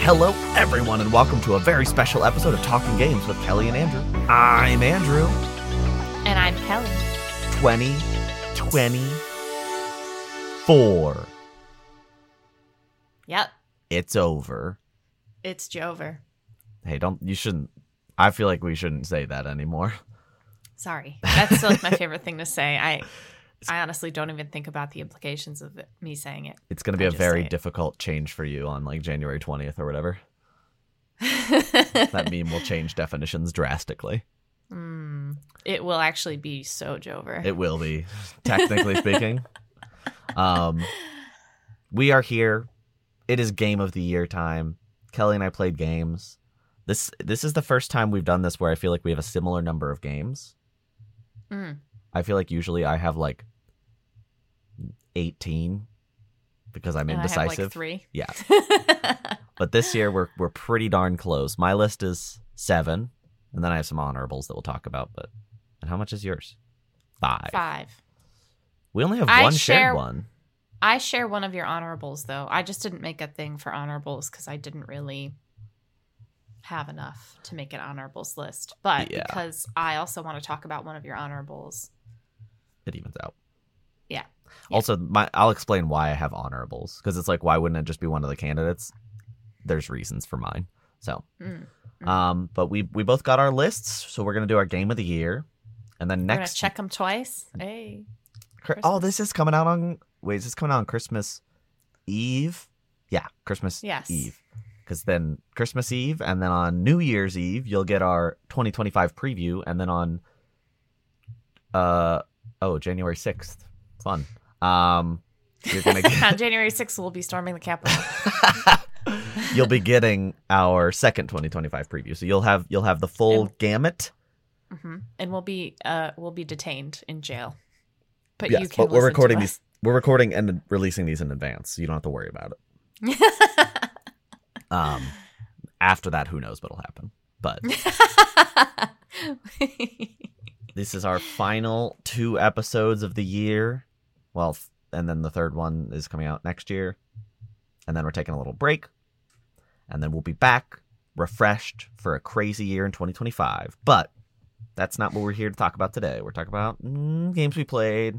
Hello, everyone, and welcome to a very special episode of Talking Games with Kelly and Andrew. I'm Andrew. And I'm Kelly. 2024. Yep. It's over. It's Jover. Hey, I feel like we shouldn't say that anymore. Sorry. That's like my favorite thing to say. I honestly don't even think about the implications of me saying it. It's going to be a very difficult change for you on like January 20th or whatever. That meme will change definitions drastically. It will actually be so Jover. It will be, technically speaking. We are here. It is Game of the Year time. Kelly and I played games. This is the first time we've done this where I feel like we have a similar number of games. I feel like usually I have like 18 because I'm indecisive. I have like 3. Yeah. But this year we're pretty darn close. My list is 7, and then I have some honorables that we'll talk about. And how much is yours? 5. We only have one shared one. I share one of your honorables, though. I just didn't make a thing for honorables because I didn't really have enough to make an honorables list. But because I also want to talk about one of your honorables, it evens out. Yeah. Also, I'll explain why I have honorables, because it's like, why wouldn't it just be one of the candidates? There's reasons for mine. So, but we both got our lists, so we're gonna do our game of the year, and then we're gonna check them twice. Hey. Oh, this is coming out on. Wait, is this coming out on Christmas Eve? Yeah, Christmas Eve. Because then Christmas Eve, and then on New Year's Eve, you'll get our 2025 preview, and then on January 6th. Fun. You're gonna get on January 6th, we'll be storming the Capitol. You'll be getting our second 2025 preview, so you'll have the full gamut. And we'll be detained in jail. But yes, you can. But we're recording these. We're recording and releasing these in advance, so you don't have to worry about it. After that, who knows what'll happen? But this is our final 2 episodes of the year. Well, and then the third one is coming out next year. And then we're taking a little break. And then we'll be back refreshed for a crazy year in 2025. But that's not what we're here to talk about today. We're talking about games we played.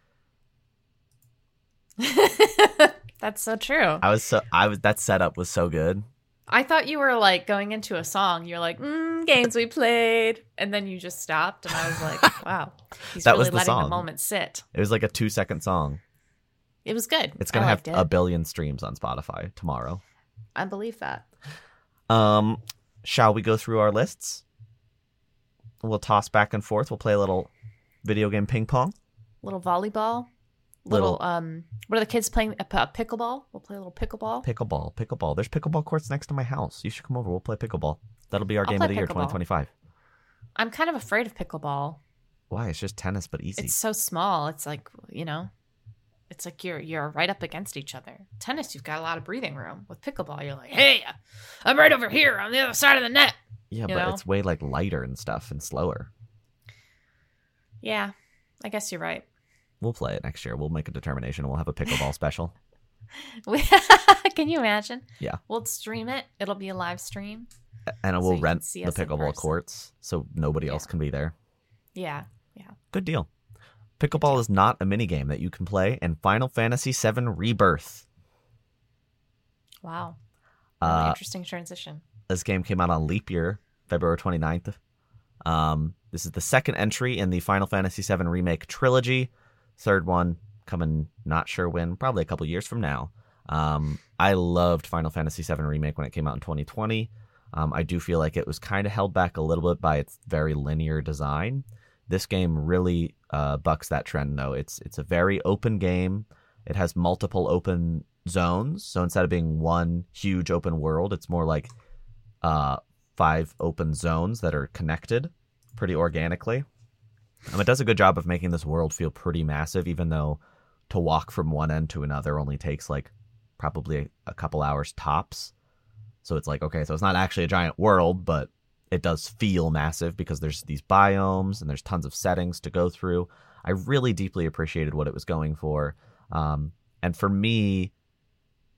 That's so true. That setup was so good. I thought you were like going into a song. You're like, games we played. And then you just stopped. And I was like, wow. He's that really was the letting song. The moment sit. It was like a 2-second song. It was good. It's going to have 1 billion streams on Spotify tomorrow. I believe that. Shall we go through our lists? We'll toss back and forth. We'll play a little video game ping pong. Little volleyball. Little what are the kids playing? Pickleball? We'll play a little pickleball. Pickleball. There's pickleball courts next to my house. You should come over. We'll play pickleball. That'll be our game of the year, 2025. I'm kind of afraid of pickleball. Why? It's just tennis, but easy. It's so small. It's like, it's like you're right up against each other. Tennis, you've got a lot of breathing room. With pickleball, you're like, hey, I'm right over here on the other side of the net. Yeah, but it's way like lighter and stuff and slower. Yeah, I guess you're right. We'll play it next year. We'll make a determination. We'll have a pickleball special. Can you imagine? Yeah. We'll stream it. It'll be a live stream. And we'll rent the pickleball courts so nobody else can be there. Yeah. Good deal. Pickleball is not a minigame that you can play in Final Fantasy VII Rebirth. Wow. Interesting transition. This game came out on leap year, February 29th. This is the second entry in the Final Fantasy VII Remake trilogy. Third one coming not sure when, probably a couple years from now. I loved Final Fantasy VII Remake when it came out in 2020. I do feel like it was kind of held back a little bit by its very linear design. This game really bucks that trend, though. It's a very open game. It has multiple open zones. So instead of being one huge open world, it's more like 5 open zones that are connected pretty organically. It does a good job of making this world feel pretty massive, even though to walk from one end to another only takes like probably a couple hours tops. So it's like, okay, so it's not actually a giant world, but it does feel massive because there's these biomes and there's tons of settings to go through. I really deeply appreciated what it was going for. And for me,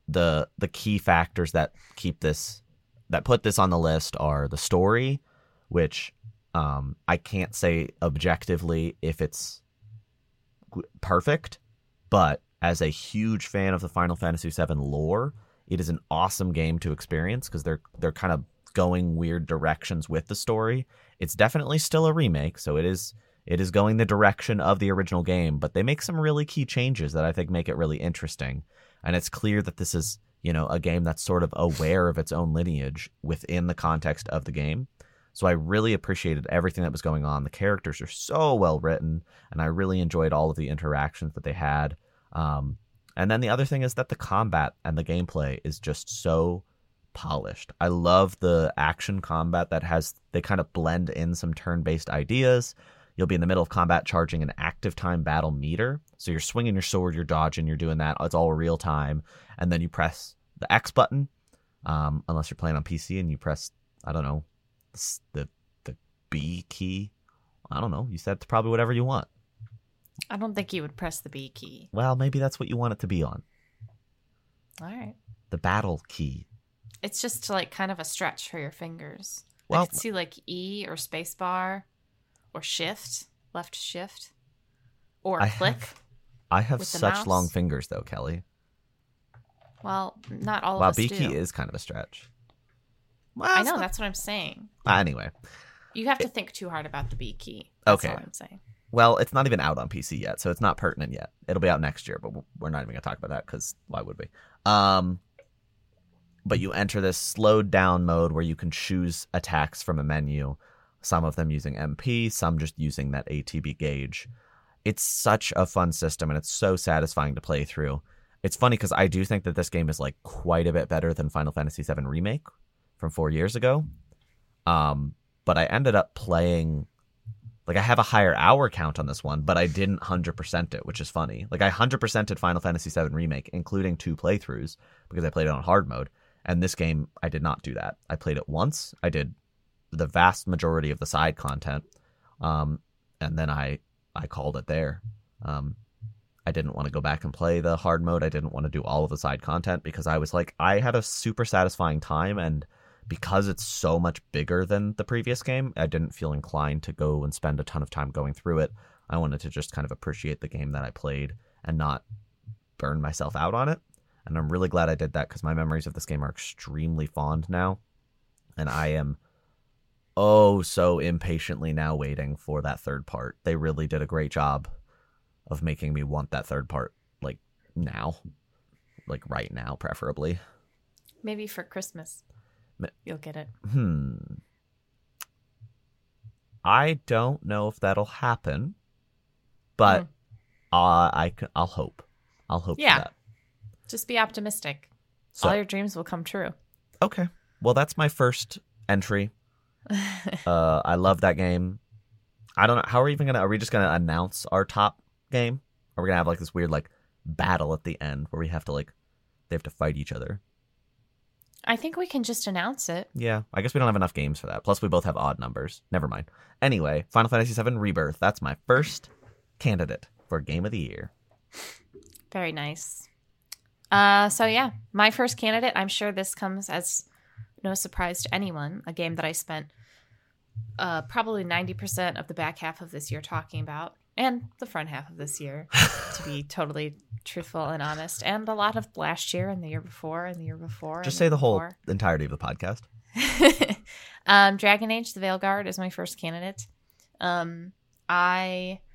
the key factors that put this on the list are the story, which I can't say objectively if it's perfect, but as a huge fan of the Final Fantasy VII lore, it is an awesome game to experience because they're kind of going weird directions with the story. It's definitely still a remake, so it is going the direction of the original game, but they make some really key changes that I think make it really interesting. And it's clear that this is, a game that's sort of aware of its own lineage within the context of the game. So I really appreciated everything that was going on. The characters are so well written, and I really enjoyed all of the interactions that they had. And then the other thing is that the combat and the gameplay is just so polished. I love the action combat they kind of blend in some turn-based ideas. You'll be in the middle of combat charging an active time battle meter. So you're swinging your sword, you're dodging, you're doing that. It's all real time. And then you press the X button, unless you're playing on PC and you press, I don't know, the B key. I don't know. You said it's probably whatever you want. I don't think you would press the B key. Well, maybe that's what you want it to be on. All right. The battle key. It's just like kind of a stretch for your fingers. Well, I could see like E or space bar or shift, left shift, or click. I have such long fingers though, Kelly. Well, not all of us do. B key is kind of a stretch. Well, I know, that's what I'm saying. Anyway. You have to think too hard about the B key. That's all I'm saying. Well, it's not even out on PC yet, so it's not pertinent yet. It'll be out next year, but we're not even going to talk about that because why would we? But you enter this slowed down mode where you can choose attacks from a menu, some of them using MP, some just using that ATB gauge. It's such a fun system, and it's so satisfying to play through. It's funny because I do think that this game is like quite a bit better than Final Fantasy VII Remake from 4 years ago. But I ended up playing... Like, I have a higher hour count on this one, but I didn't 100% it, which is funny. Like, I 100%ed Final Fantasy VII Remake, including 2 playthroughs, because I played it on hard mode. And this game, I did not do that. I played it once. I did the vast majority of the side content. And then I called it there. I didn't want to go back and play the hard mode. I didn't want to do all of the side content because I was like, I had a super satisfying time, and because it's so much bigger than the previous game, I didn't feel inclined to go and spend a ton of time going through it. I wanted to just kind of appreciate the game that I played and not burn myself out on it. And I'm really glad I did that because my memories of this game are extremely fond now. And I am so impatiently now waiting for that third part. They really did a great job of making me want that third part, like now. Like right now, preferably. Maybe for Christmas. You'll get it. I don't know if that'll happen, but I'll hope. I'll hope for that. Just be optimistic. All your dreams will come true. Okay. Well, that's my first entry. I love that game. I don't know. How are we just going to announce our top game? Or are we going to have like this weird like battle at the end where they have to fight each other? I think we can just announce it. Yeah, I guess we don't have enough games for that. Plus, we both have odd numbers. Never mind. Anyway, Final Fantasy VII Rebirth. That's my first candidate for Game of the Year. Very nice. So yeah, my first candidate. I'm sure this comes as no surprise to anyone. A game that I spent probably 90% of the back half of this year talking about, and the front half of this year, to be totally truthful and honest, and a lot of last year and the year before and the year before. Just say the whole entirety of the podcast. Dragon Age: The Veilguard is my first candidate. I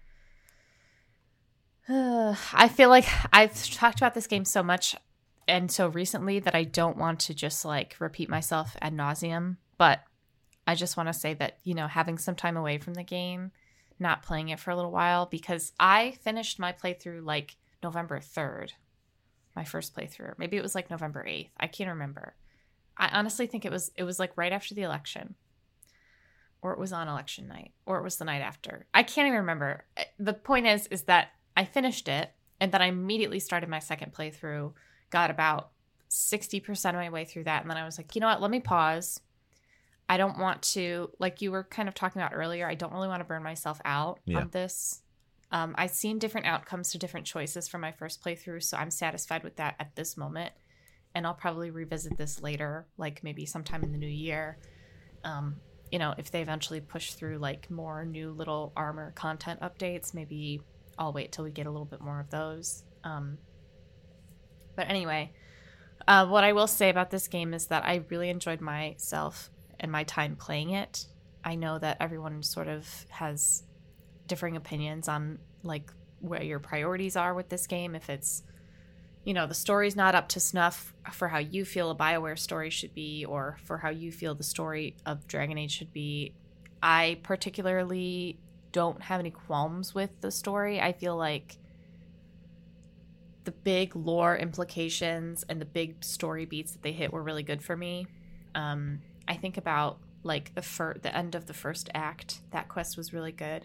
feel like I've talked about this game so much and so recently that I don't want to just like repeat myself ad nauseum, but I just want to say that, having some time away from the game, not playing it for a little while, because I finished my playthrough like November 3rd, my first playthrough. Maybe it was like November 8th. I can't remember. I honestly think it was like right after the election, or it was on election night, or it was the night after. I can't even remember. The point is that I finished it, and then I immediately started my second playthrough, got about 60% of my way through that, and then I was like, you know what, let me pause. I don't want to, like you were kind of talking about earlier, I don't really want to burn myself out on this. I've seen different outcomes to different choices from my first playthrough, so I'm satisfied with that at this moment. and I'll probably revisit this later, like maybe sometime in the new year. You know, if they eventually push through like more new little armor content updates, maybe I'll wait till we get a little bit more of those. But anyway, what I will say about this game is that I really enjoyed myself and my time playing it. I know that everyone sort of has differing opinions on like where your priorities are with this game. If it's, you know, the story's not up to snuff for how you feel a BioWare story should be, or for how you feel the story of Dragon Age should be. I particularly don't have any qualms with the story. I feel like the big lore implications and the big story beats that they hit were really good for me. I think about like the end of the first act. That quest was really good.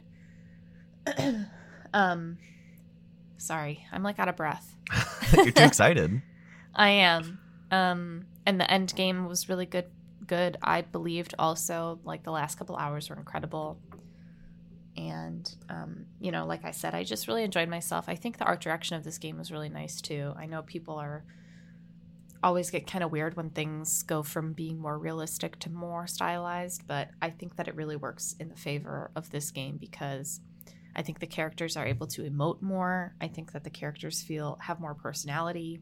Sorry, I'm like out of breath. You're too excited. I am. And the end game was really good. I believed also, like, the last couple hours were incredible. And, you know, like I said, I just really enjoyed myself. I think the art direction of this game was really nice too. I know people always get kind of weird when things go from being more realistic to more stylized, but I think that it really works in the favor of this game because I think the characters are able to emote more. I think that the characters have more personality.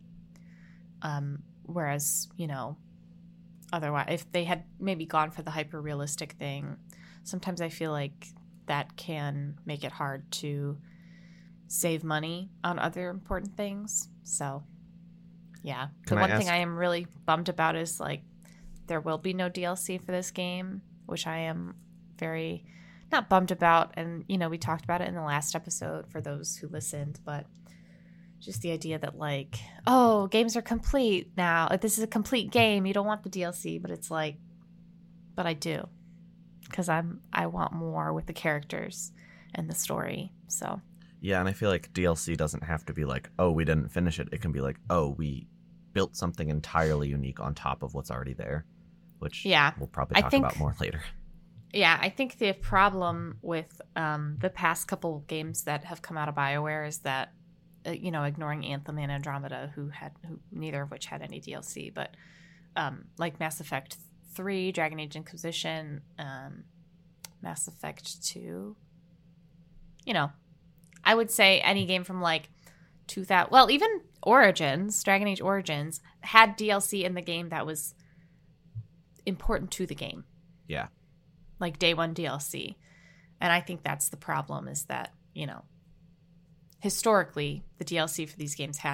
Whereas, you know, otherwise, if they had maybe gone for the hyper realistic thing, sometimes I feel like that can make it hard to save money on other important things. So, yeah. The one thing I am really bummed about is like there will be no DLC for this game, which I am very not bummed about. And, you know, we talked about it in the last episode for those who listened, but just the idea that like, oh, games are complete now. This is a complete game. You don't want the DLC, but it's like, but I do. Because I want more with the characters and the story. So yeah, and I feel like DLC doesn't have to be like, oh, we didn't finish it. It can be like, oh, we built something entirely unique on top of what's already there, which we'll probably talk about more later. Yeah, I think the problem with the past couple games that have come out of BioWare is that, you know, ignoring Anthem and Andromeda, who neither of which had any DLC, but like Mass Effect 3, Dragon Age Inquisition, Mass Effect 2. You know, I would say any game from like 2000, well, even Origins, Dragon Age Origins, had DLC in the game that was important to the game. Yeah. Like day one DLC. And I think that's the problem is that, you know, historically, the DLC for these games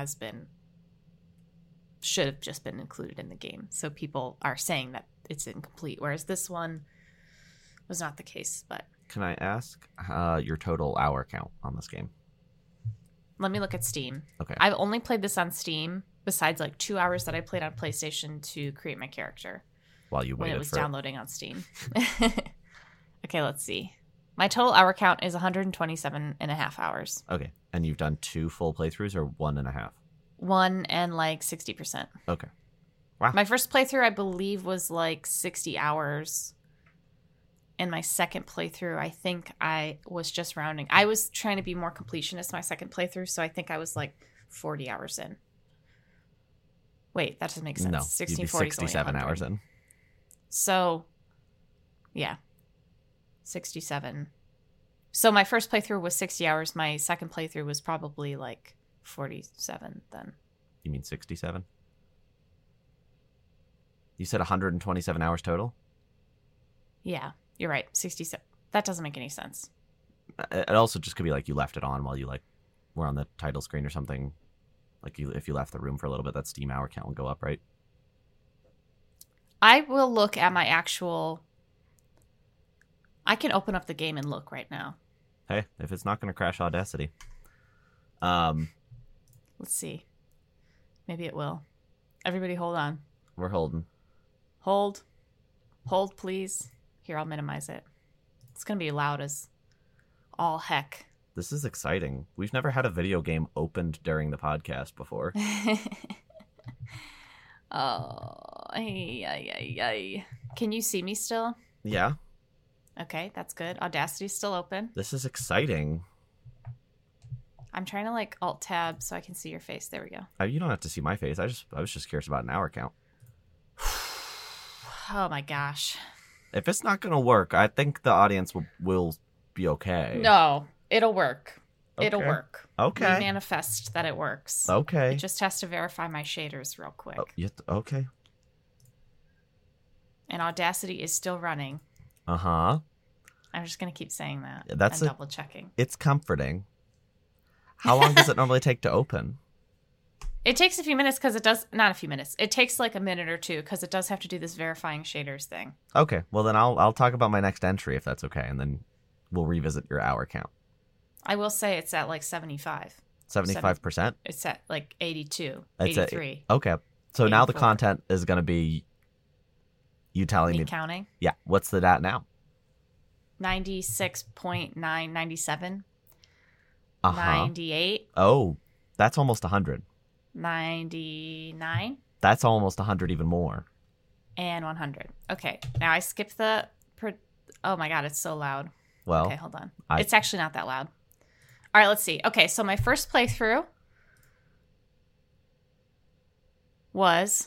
should have just been included in the game. So people are saying that it's incomplete, whereas this one was not the case. But can I ask your total hour count on this game? Let me look at Steam. Okay. I've only played this on Steam, besides like 2 hours that I played on PlayStation to create my character. While you waited when it was downloading on Steam. Okay, let's see. My total hour count is 127 and a half hours. Okay. And you've done 2 full playthroughs or 1.5? 1 and like 60%. Okay. Wow. My first playthrough, I believe, was like 60 hours. And my second playthrough, I think I was just rounding. I was trying to be more completionist my second playthrough, so I think I was like 40 hours in. Wait, that doesn't make sense. No, 16, you'd be 40, 67 hours in. So, yeah. 67. So my first playthrough was 60 hours. My second playthrough was probably like 47 then. You mean 67? You said 127 hours total? Yeah, you're right. 67. That doesn't make any sense. It also just could be like you left it on while you like were on the title screen or something. Like if you left the room for a little bit, that Steam hour count will go up, right? I will look at my actual... I can open up the game and look right now. Hey, if it's not going to crash Audacity. Let's see. Maybe it will. Everybody hold on. We're holding. Hold. Hold, please. Here, I'll minimize it. It's going to be loud as all heck. This is exciting. We've never had a video game opened during the podcast before. Oh, ay. Can you see me still? Yeah. Okay, that's good. Audacity's still open. This is exciting. I'm trying to like alt tab so I can see your face. There we go. You don't have to see my face. I was just curious about an hour count. Oh my gosh. If it's not going to work, I think the audience will be okay. No, it'll work. Okay. It'll work. Okay. We manifest that it works. Okay. It just has to verify my shaders real quick. Okay. And Audacity is still running. Uh-huh. I'm just going to keep saying that. That's double checking. It's comforting. How long does it normally take to open? It takes a few minutes because it does... Not a few minutes. It takes like a minute or two because it does have to do this verifying shaders thing. Okay. Well, then I'll talk about my next entry if that's okay, and then we'll revisit your hour count. I will say it's at like 75. 75%? It's at like 82, it's 83. Okay. So 84. Now the content is going to be you telling me... counting? Yeah. What's the DAT now? 96.9, 97. Uh-huh. 98. Oh, that's almost 100. 99. That's almost 100 even more. And 100. Okay. Now I skipped the... Oh my God, it's so loud. Well, okay, hold on. It's actually not that loud. All right, let's see. Okay, so my first playthrough was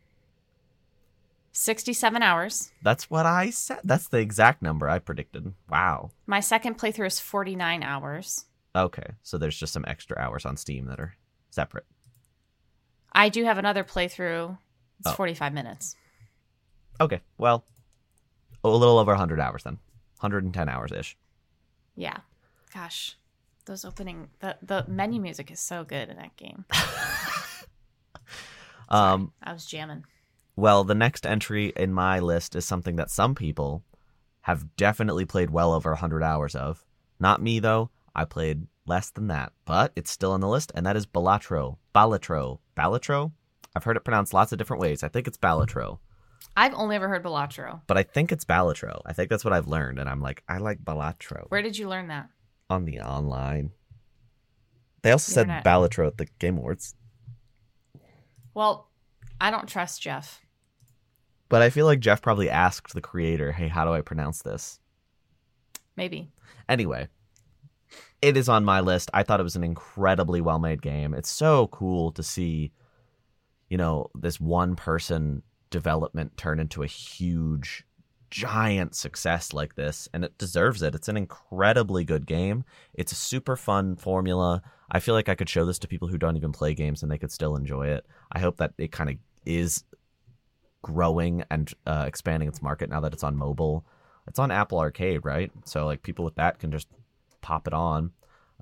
67 hours. That's what I said. That's the exact number I predicted. Wow. My second playthrough is 49 hours. Okay, so there's just some extra hours on Steam that are separate. I do have another playthrough. It's 45 minutes. Okay, well, a little over 100 hours then. 110 hours-ish. Yeah. Gosh, those opening... The menu music is so good in that game. Sorry, I was jamming. Well, the next entry in my list is something that some people have definitely played well over 100 hours of. Not me, though. I played less than that, but it's still on the list, and that is Balatro. Balatro? I've heard it pronounced lots of different ways. I think it's Balatro. I've only ever heard Balatro. But I think it's Balatro. I think that's what I've learned, and I'm like, I like Balatro. Where did you learn that? On the online. They also said Balatro at the Game Awards. Well, I don't trust Jeff. But I feel like Jeff probably asked the creator, hey, how do I pronounce this? Maybe. Anyway, it is on my list. I thought it was an incredibly well-made game. It's so cool to see, this one-person development turn into a huge, giant success like this, and it deserves it. It's an incredibly good game. It's a super fun formula. I feel like I could show this to people who don't even play games and they could still enjoy it. I hope that it kind of is growing and expanding its market now that it's on mobile. It's on Apple Arcade, right? So like people with that can just pop it on.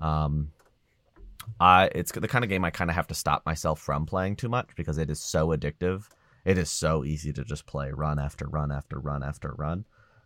It's the kind of game I kind of have to stop myself from playing too much because it is so addictive. It is so easy to just play run after run after run after run.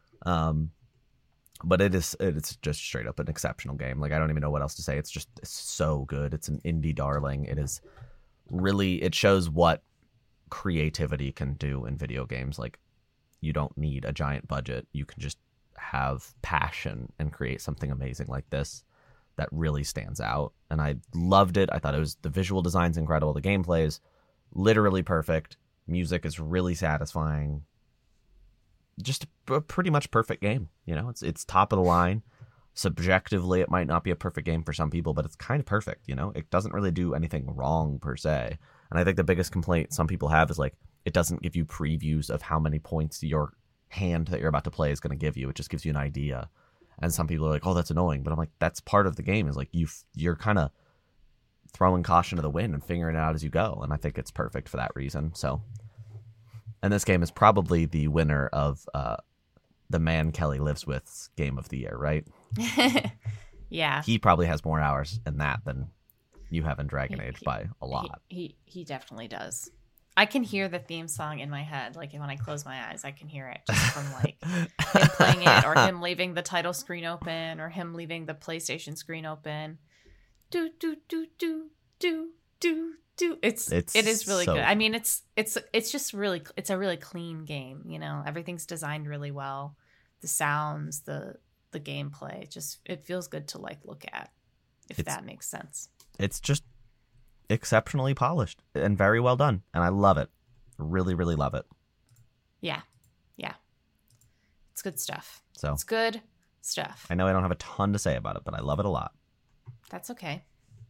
But it's just straight up an exceptional game. Like I don't even know what else to say. It's so good. It's an indie darling. It shows what creativity can do in video games. Like you don't need a giant budget. You can just have passion and create something amazing like this that really stands out. And I loved it. I thought the visual design's incredible. The gameplay is literally perfect. Music is really satisfying. Just a pretty much perfect game. It's top of the line. Subjectively, it might not be a perfect game for some people, but it's kind of perfect. It doesn't really do anything wrong per se. And I think the biggest complaint some people have is like it doesn't give you previews of how many points your hand that you're about to play is going to give you. It just gives you an idea. And some people are like, "Oh, that's annoying," but I'm like, that's part of the game. Is like you're kind of throwing caution to the wind and figuring it out as you go. And I think it's perfect for that reason. So, and this game is probably the winner of the Man Kelly Lives With's Game of the Year, right? Yeah. He probably has more hours in that than you have in Dragon Age by a lot. He definitely does. I can hear the theme song in my head. Like when I close my eyes, I can hear it just from like him playing it or him leaving the title screen open or him leaving the PlayStation screen open. Do do do do do do do. It is really good. I mean, it's just really, it's a really clean game. Everything's designed really well. The sounds, the gameplay, it feels good to like look at. If that makes sense. It's just exceptionally polished and very well done, and I love it. Really, really love it. Yeah. It's good stuff. So it's good stuff. I know I don't have a ton to say about it, but I love it a lot. That's okay.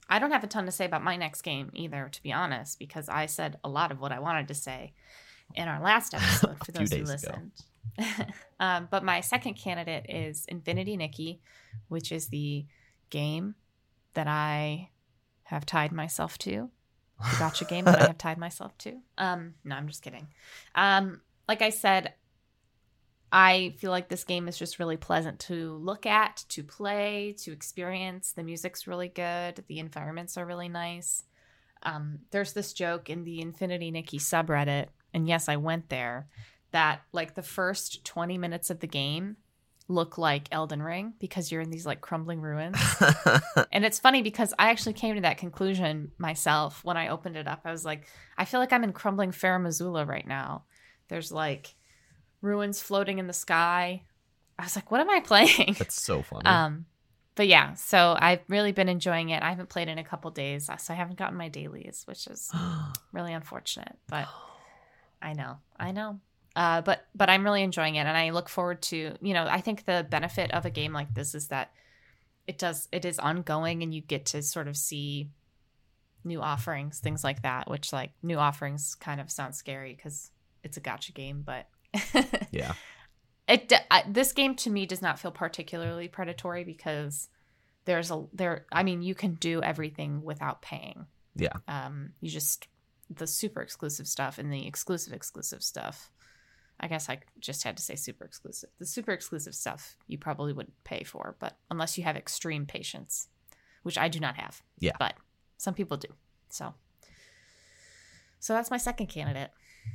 I don't have a ton to say about my next game either, to be honest, because I said a lot of what I wanted to say in our last episode for those who listened. But my second candidate is Infinity Nikki, which is the game that I have tied myself to. The gotcha game that I have tied myself to. No, I'm just kidding. Like I said, I feel like this game is just really pleasant to look at, to play, to experience. The music's really good. The environments are really nice. There's this joke in the Infinity Nikki subreddit, and yes, I went there, that like the first 20 minutes of the game look like Elden Ring because you're in these like crumbling ruins. And it's funny because I actually came to that conclusion myself when I opened it up. I was like, I feel like I'm in crumbling Farum Azula right now. There's like ruins floating in the sky. I was like, what am I playing? That's so funny. But yeah, so I've really been enjoying it. I haven't played in a couple days, so I haven't gotten my dailies, which is really unfortunate. But I know. But I'm really enjoying it, and I look forward to, I think the benefit of a game like this is that it is ongoing, and you get to sort of see new offerings, things like that, which like new offerings kind of sounds scary because it's a gacha game, but yeah. This game to me does not feel particularly predatory because you can do everything without paying. Yeah. You just, the super exclusive stuff and the exclusive stuff. I guess I just had to say super exclusive. The super exclusive stuff you probably wouldn't pay for, but unless you have extreme patience, which I do not have. Yeah. But some people do. So that's my second candidate.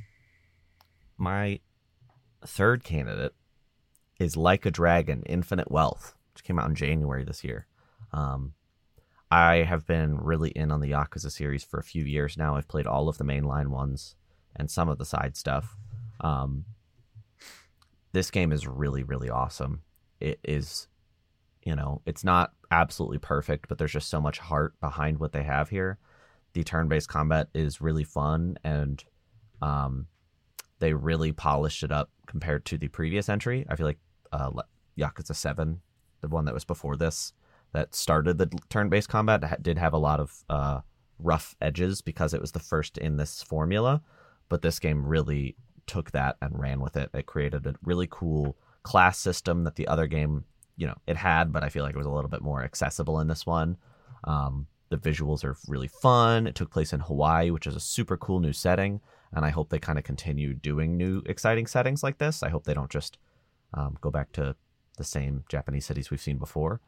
My third candidate is Like a Dragon: Infinite Wealth, which came out in January this year. I have been really in on the Yakuza series for a few years now. I've played all of the mainline ones and some of the side stuff. This game is really, really awesome. It is, it's not absolutely perfect, but there's just so much heart behind what they have here. The turn-based combat is really fun, and they really polished it up compared to the previous entry. I feel like Yakuza 7, the one that was before this, that started the turn-based combat, did have a lot of rough edges because it was the first in this formula, but this game really took that and ran with it. It created a really cool class system that the other game, it had, but I feel like it was a little bit more accessible in this one. The visuals are really fun. It took place in Hawaii, which is a super cool new setting, and I hope they kind of continue doing new exciting settings like this. I hope they don't just go back to the same Japanese cities we've seen before.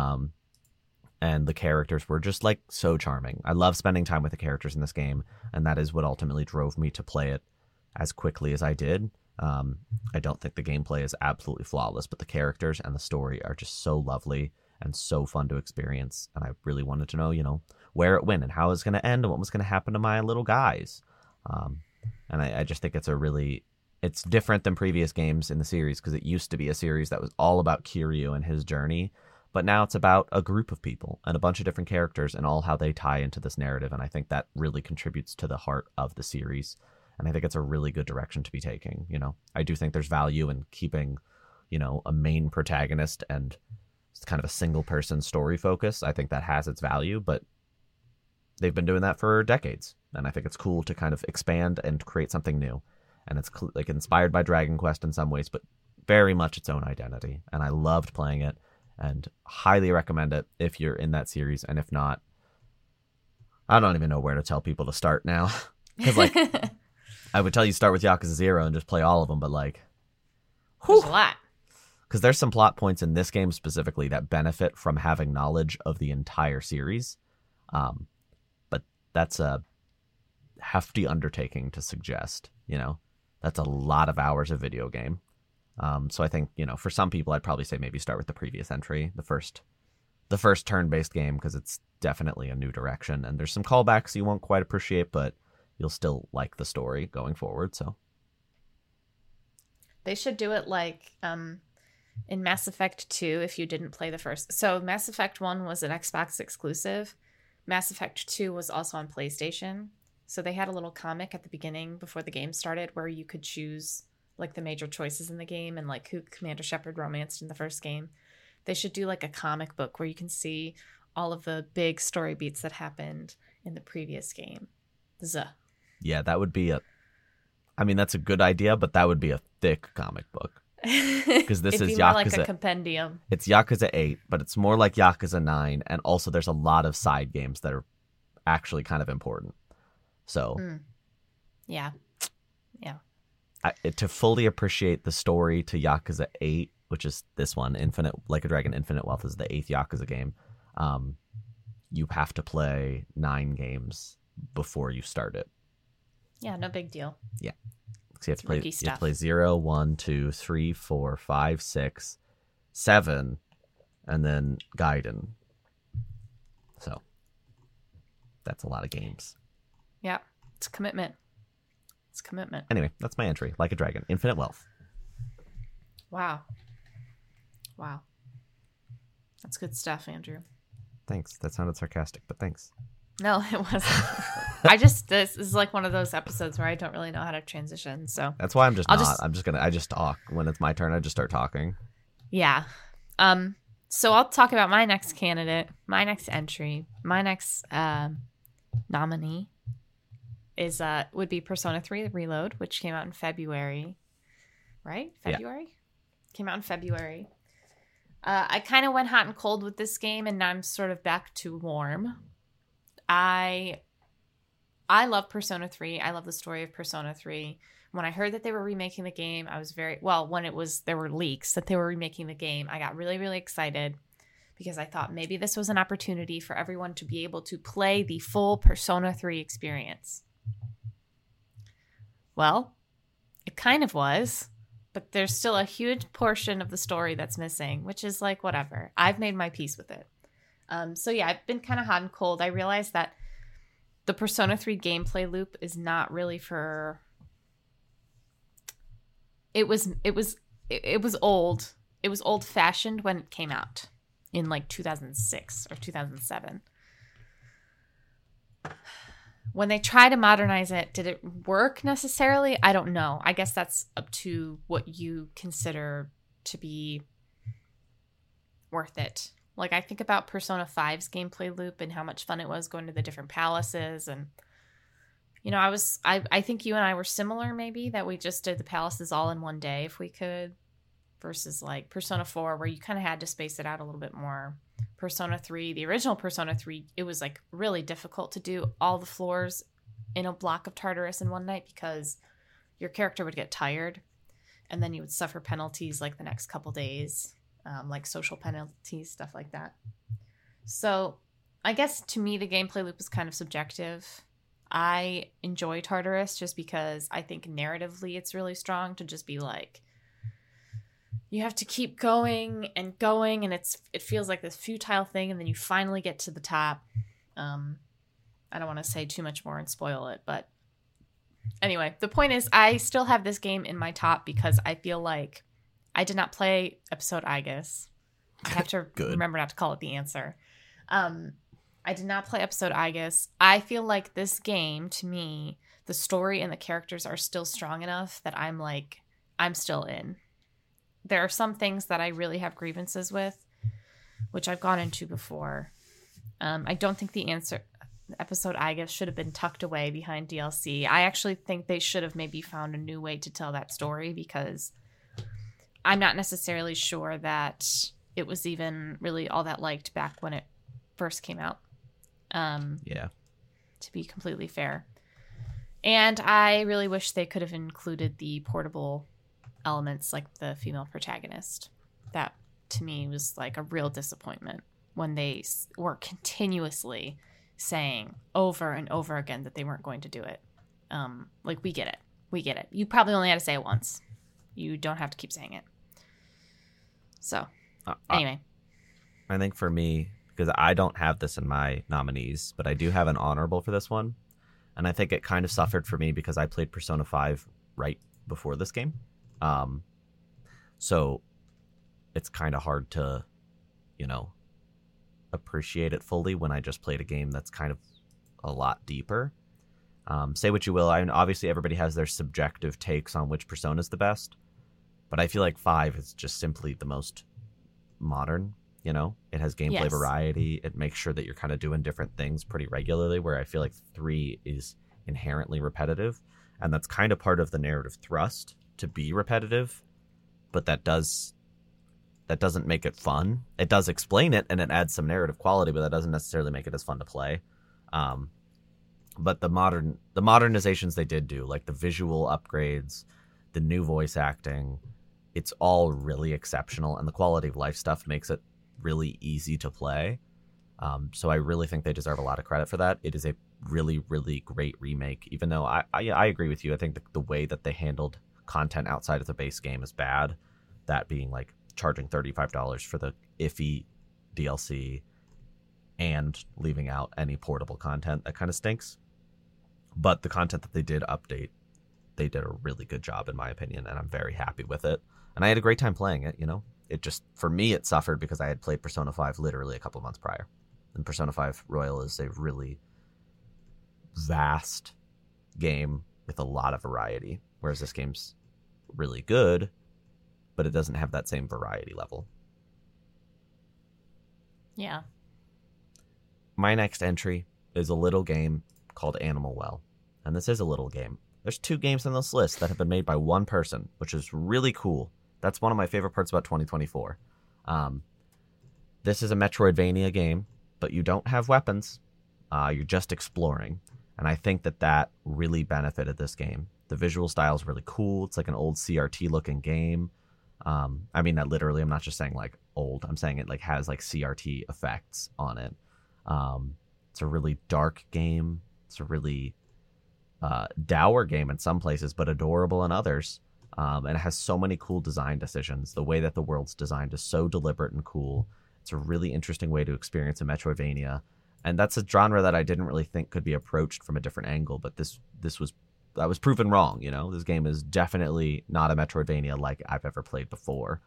And the characters were just like so charming. I love spending time with the characters in this game, and that is what ultimately drove me to play it as quickly as I did. I don't think the gameplay is absolutely flawless, but the characters and the story are just so lovely and so fun to experience. And I really wanted to know, where it went and how it's going to end and what was going to happen to my little guys. And I just think it's different than previous games in the series, because it used to be a series that was all about Kiryu and his journey. But now it's about a group of people and a bunch of different characters and all how they tie into this narrative. And I think that really contributes to the heart of the series. And I think it's a really good direction to be taking. I do think there's value in keeping, a main protagonist and kind of a single person story focus. I think that has its value, but they've been doing that for decades. And I think it's cool to kind of expand and create something new. And it's like inspired by Dragon Quest in some ways, but very much its own identity. And I loved playing it and highly recommend it if you're in that series. And if not, I don't even know where to tell people to start now. Because I would tell you start with Yakuza 0 and just play all of them, but there's a lot. Because there's some plot points in this game specifically that benefit from having knowledge of the entire series. But that's a hefty undertaking to suggest, That's a lot of hours of video game. So I think, for some people, I'd probably say maybe start with the previous entry, the first turn-based game, because it's definitely a new direction. And there's some callbacks you won't quite appreciate, but you'll still like the story going forward. So they should do it like in Mass Effect 2 if you didn't play the first. So Mass Effect 1 was an Xbox exclusive. Mass Effect 2 was also on PlayStation. So they had a little comic at the beginning before the game started where you could choose like the major choices in the game and like who Commander Shepard romanced in the first game. They should do like a comic book where you can see all of the big story beats that happened in the previous game. Yeah, that would be that's a good idea, but that would be a thick comic book. Because this is Yakuza. More like a compendium. It's Yakuza 8, but it's more like Yakuza 9, and also there's a lot of side games that are actually kind of important. So, yeah. To fully appreciate the story to Yakuza 8, which is this one, Like a Dragon Infinite Wealth is the 8th Yakuza game. You have to play 9 games before you start it. Yeah, no big deal. Yeah. So you have to play 0, 1, 2, 3, 4, 5, 6, 7, and then Gaiden. So that's a lot of games. Yeah, it's a commitment. Anyway, that's my entry. Like a Dragon, Infinite Wealth. Wow. That's good stuff, Andrew. Thanks. That sounded sarcastic, but thanks. No, it wasn't. This is like one of those episodes where I don't really know how to transition. So that's why I just talk. When it's my turn, I just start talking. Yeah. So I'll talk about my next candidate, my next entry, my next nominee would be Persona 3 Reload, which came out in February. Right? February? Yeah. Came out in February. I kind of went hot and cold with this game, and now I'm sort of back to warm. I love Persona 3. I love the story of Persona 3. When I heard that they were remaking the game, I was there were leaks that they were remaking the game, I got really, really excited because I thought maybe this was an opportunity for everyone to be able to play the full Persona 3 experience. Well, it kind of was, but there's still a huge portion of the story that's missing, which is like, whatever. I've made my peace with it. So yeah, I've been kind of hot and cold. I realized that the Persona 3 gameplay loop is not really for... It was old. It was old fashioned when it came out in like 2006 or 2007. When they try to modernize it, did it work necessarily? I don't know. I guess that's up to what you consider to be worth it. Like, I think about Persona 5's gameplay loop and how much fun it was going to the different palaces. And, you know, I think you and I were similar, maybe, that we just did the palaces all in one day if we could, versus like Persona 4, where you kind of had to space it out a little bit more. Persona 3, the original Persona 3, it was like really difficult to do all the floors in a block of Tartarus in one night because your character would get tired and then you would suffer penalties like the next couple days. Like social penalties, stuff like that. So I guess to me, the gameplay loop is kind of subjective. I enjoy Tartarus just because I think narratively it's really strong to just be like, you have to keep going, and it feels like this futile thing, and then you finally get to the top. I don't want to say too much more and spoil it, but anyway, the point is I still have this game in my top because I feel like I did not play Episode Aegis. I have to remember not to call it the answer. I did not play Episode Aegis. I feel like this game, to me, the story and the characters are still strong enough that I'm still in. There are some things that I really have grievances with, which I've gone into before. I don't think the answer, Episode Aegis, should have been tucked away behind DLC. I actually think they should have maybe found a new way to tell that story because I'm not necessarily sure that it was even really all that liked back when it first came out. Yeah. To be completely fair. And I really wish they could have included the portable elements like the female protagonist. That, to me, was like a real disappointment when they were continuously saying over and over again that they weren't going to do it. Like, we get it. You probably only had to say it once. You don't have to keep saying it. So, anyway. I think for me, because I don't have this in my nominees, but I do have an honorable for this one. And I think it kind of suffered for me because I played Persona 5 right before this game. So it's kind of hard to, appreciate it fully when I just played a game that's kind of a lot deeper. Say what you will. Obviously everybody has their subjective takes on which Persona is the best, but I feel like 5 is just simply the most modern, you know? It has gameplay variety. It makes sure that you're kind of doing different things pretty regularly, where I feel like 3 is inherently repetitive. And that's kind of part of the narrative thrust, to be repetitive. But that doesn't make it fun. It does explain it, and it adds some narrative quality, but that doesn't necessarily make it as fun to play. But the modernizations they did do, like the visual upgrades, the new voice acting, it's all really exceptional, and the quality of life stuff makes it really easy to play. So I really think they deserve a lot of credit for that. It is a really, really great remake, even though I agree with you. I think the way that they handled content outside of the base game is bad. That being like charging $35 for the iffy DLC and leaving out any portable content. That kind of stinks. But the content that they did update, they did a really good job, in my opinion, and I'm very happy with it. And I had a great time playing it, you know? It just, for me, it suffered because I had played Persona 5 literally a couple months prior. And Persona 5 Royal is a really vast game with a lot of variety, whereas this game's really good, but it doesn't have that same variety level. Yeah. My next entry is a little game called Animal Well. And this is a little game. There's 2 games on this list that have been made by one person, which is really cool. That's one of my favorite parts about 2024. This is a Metroidvania game, but you don't have weapons. You're just exploring. And I think that really benefited this game. The visual style is really cool. It's like an old CRT-looking game. I mean that literally. I'm not just saying like old. I'm saying it like has like CRT effects on it. It's a really dark game. It's a really dour game in some places, but adorable in others. And it has so many cool design decisions. The way that the world's designed is so deliberate and cool. It's a really interesting way to experience a Metroidvania. And that's a genre that I didn't really think could be approached from a different angle, but I was proven wrong, you know? This game is definitely not a Metroidvania like I've ever played before.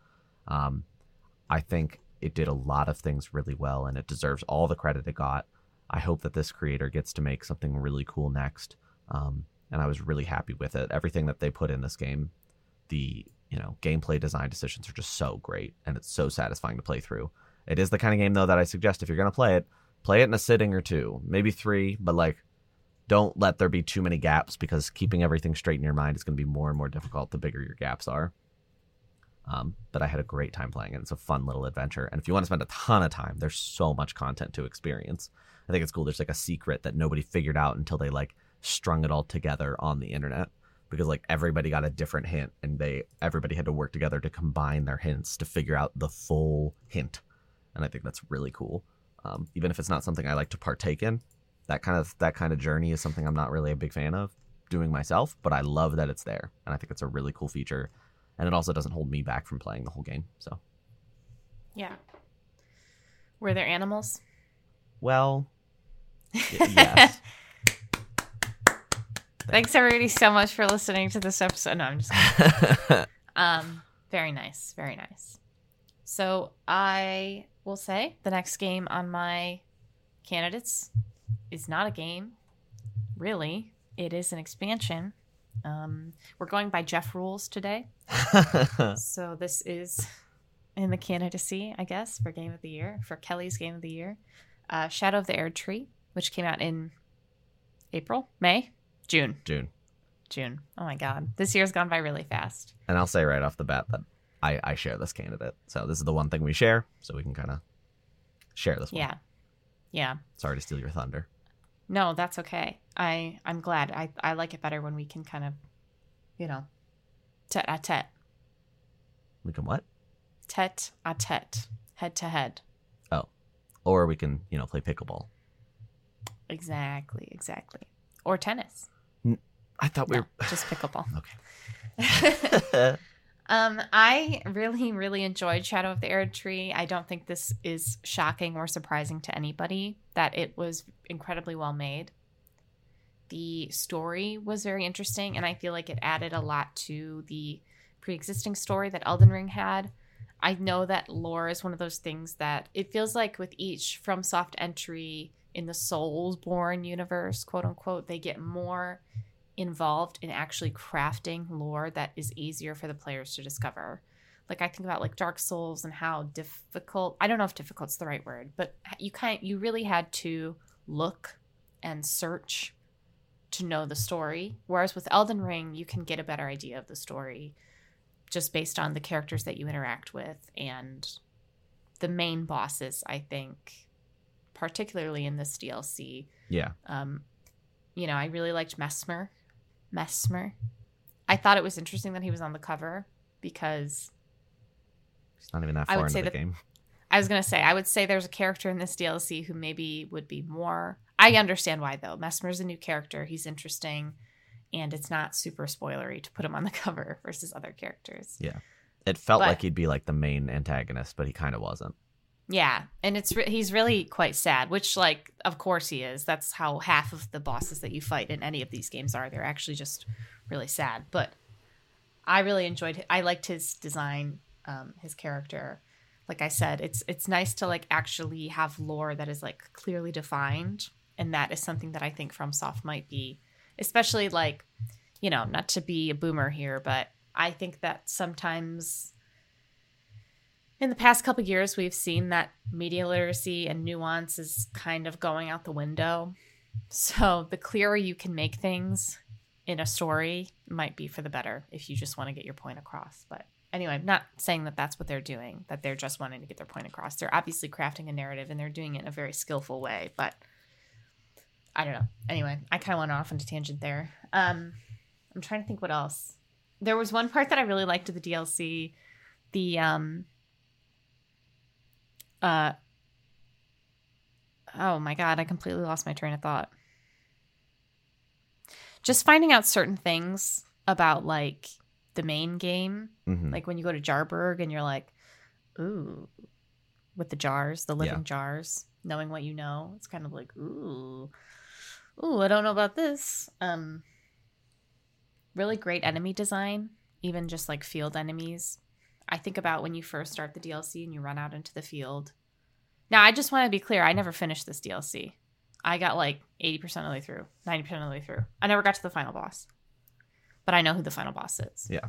I think it did a lot of things really well, and it deserves all the credit it got. I hope that this creator gets to make something really cool next. And I was really happy with it. Everything that they put in this game, the gameplay design decisions are just so great, and it's so satisfying to play through. It is the kind of game, though, that I suggest if you're going to play it in a sitting or 2, maybe 3, but like, don't let there be too many gaps, because keeping everything straight in your mind is going to be more and more difficult the bigger your gaps are. But I had a great time playing it. It's a fun little adventure. And if you want to spend a ton of time, there's so much content to experience. I think it's cool. There's like a secret that nobody figured out until they like strung it all together on the internet, because like everybody got a different hint, and everybody had to work together to combine their hints to figure out the full hint. And I think that's really cool. Even if it's not something I like to partake in, that kind of journey is something I'm not really a big fan of doing myself, but I love that it's there, and I think it's a really cool feature, and it also doesn't hold me back from playing the whole game. So, yeah. Were there animals? Well, yes. Thanks everybody so much for listening to this episode. No, I'm just kidding. Very nice, very nice. So I will say the next game on my candidates is not a game, really. It is an expansion. We're going by Jeff Rules today. So this is in the candidacy, I guess, for Game of the Year, for Kelly's Game of the Year. Shadow of the Erdtree, which came out in June. Oh my God. This year's gone by really fast. And I'll say right off the bat that I share this candidate. So this is the one thing we share, so we can kind of share this one. Yeah. Sorry to steal your thunder. No, that's okay. I'm glad. I like it better when we can kind of, tete-a-tete. We can what? Tete-a-tete. Head-to-head. Oh. Or we can, play pickleball. Exactly. Or tennis. I thought we were... just pickleball. Okay. I really, really enjoyed Shadow of the Erdtree. I don't think this is shocking or surprising to anybody that it was incredibly well made. The story was very interesting, and I feel like it added a lot to the pre-existing story that Elden Ring had. I know that lore is one of those things that it feels like with each FromSoft entry in the Soulsborne universe, quote unquote, they get more involved in actually crafting lore that is easier for the players to discover. like I think about like Dark Souls and how difficult, I don't know if difficult's the right word, but you really had to look and search to know the story. Whereas with Elden Ring, you can get a better idea of the story just based on the characters that you interact with and the main bosses, I think, particularly in this DLC. Yeah. You know, I really liked Messmer. I thought it was interesting that he was on the cover because it's not even that far into the game. I was going to say, I would say there's a character in this DLC who maybe would be more... I understand why, though. Messmer's a new character. He's interesting. And it's not super spoilery to put him on the cover versus other characters. Yeah. It felt like he'd be like the main antagonist, but he kind of wasn't. Yeah. And he's really quite sad, which, like, of course he is. That's how half of the bosses that you fight in any of these games are. They're actually just really sad. But I really enjoyed it. I liked his design, his character. Like I said, it's nice to like actually have lore that is like clearly defined, and that is something that I think FromSoft might be, especially like, you know, not to be a boomer here, but I think that sometimes in the past couple of years we've seen that media literacy and nuance is kind of going out the window. So the clearer you can make things in a story might be for the better if you just want to get your point across. But anyway, I'm not saying that that's what they're doing, that they're just wanting to get their point across. They're obviously crafting a narrative, and they're doing it in a very skillful way, but I don't know. Anyway, I kind of went off on a tangent there. I'm trying to think what else. There was one part that I really liked of the DLC. Oh my God, I completely lost my train of thought. Just finding out certain things about like the main game, like when you go to Jarburg and you're like, ooh, with the jars, the living jars, knowing what you know, it's kind of like, ooh, I don't know about this. Really great enemy design, even just like field enemies. I think about when you first start the DLC and you run out into the field. Now, I just want to be clear, I never finished this DLC. I got like 80% of the way through, 90% of the way through. I never got to the final boss. But I know who the final boss is. Yeah.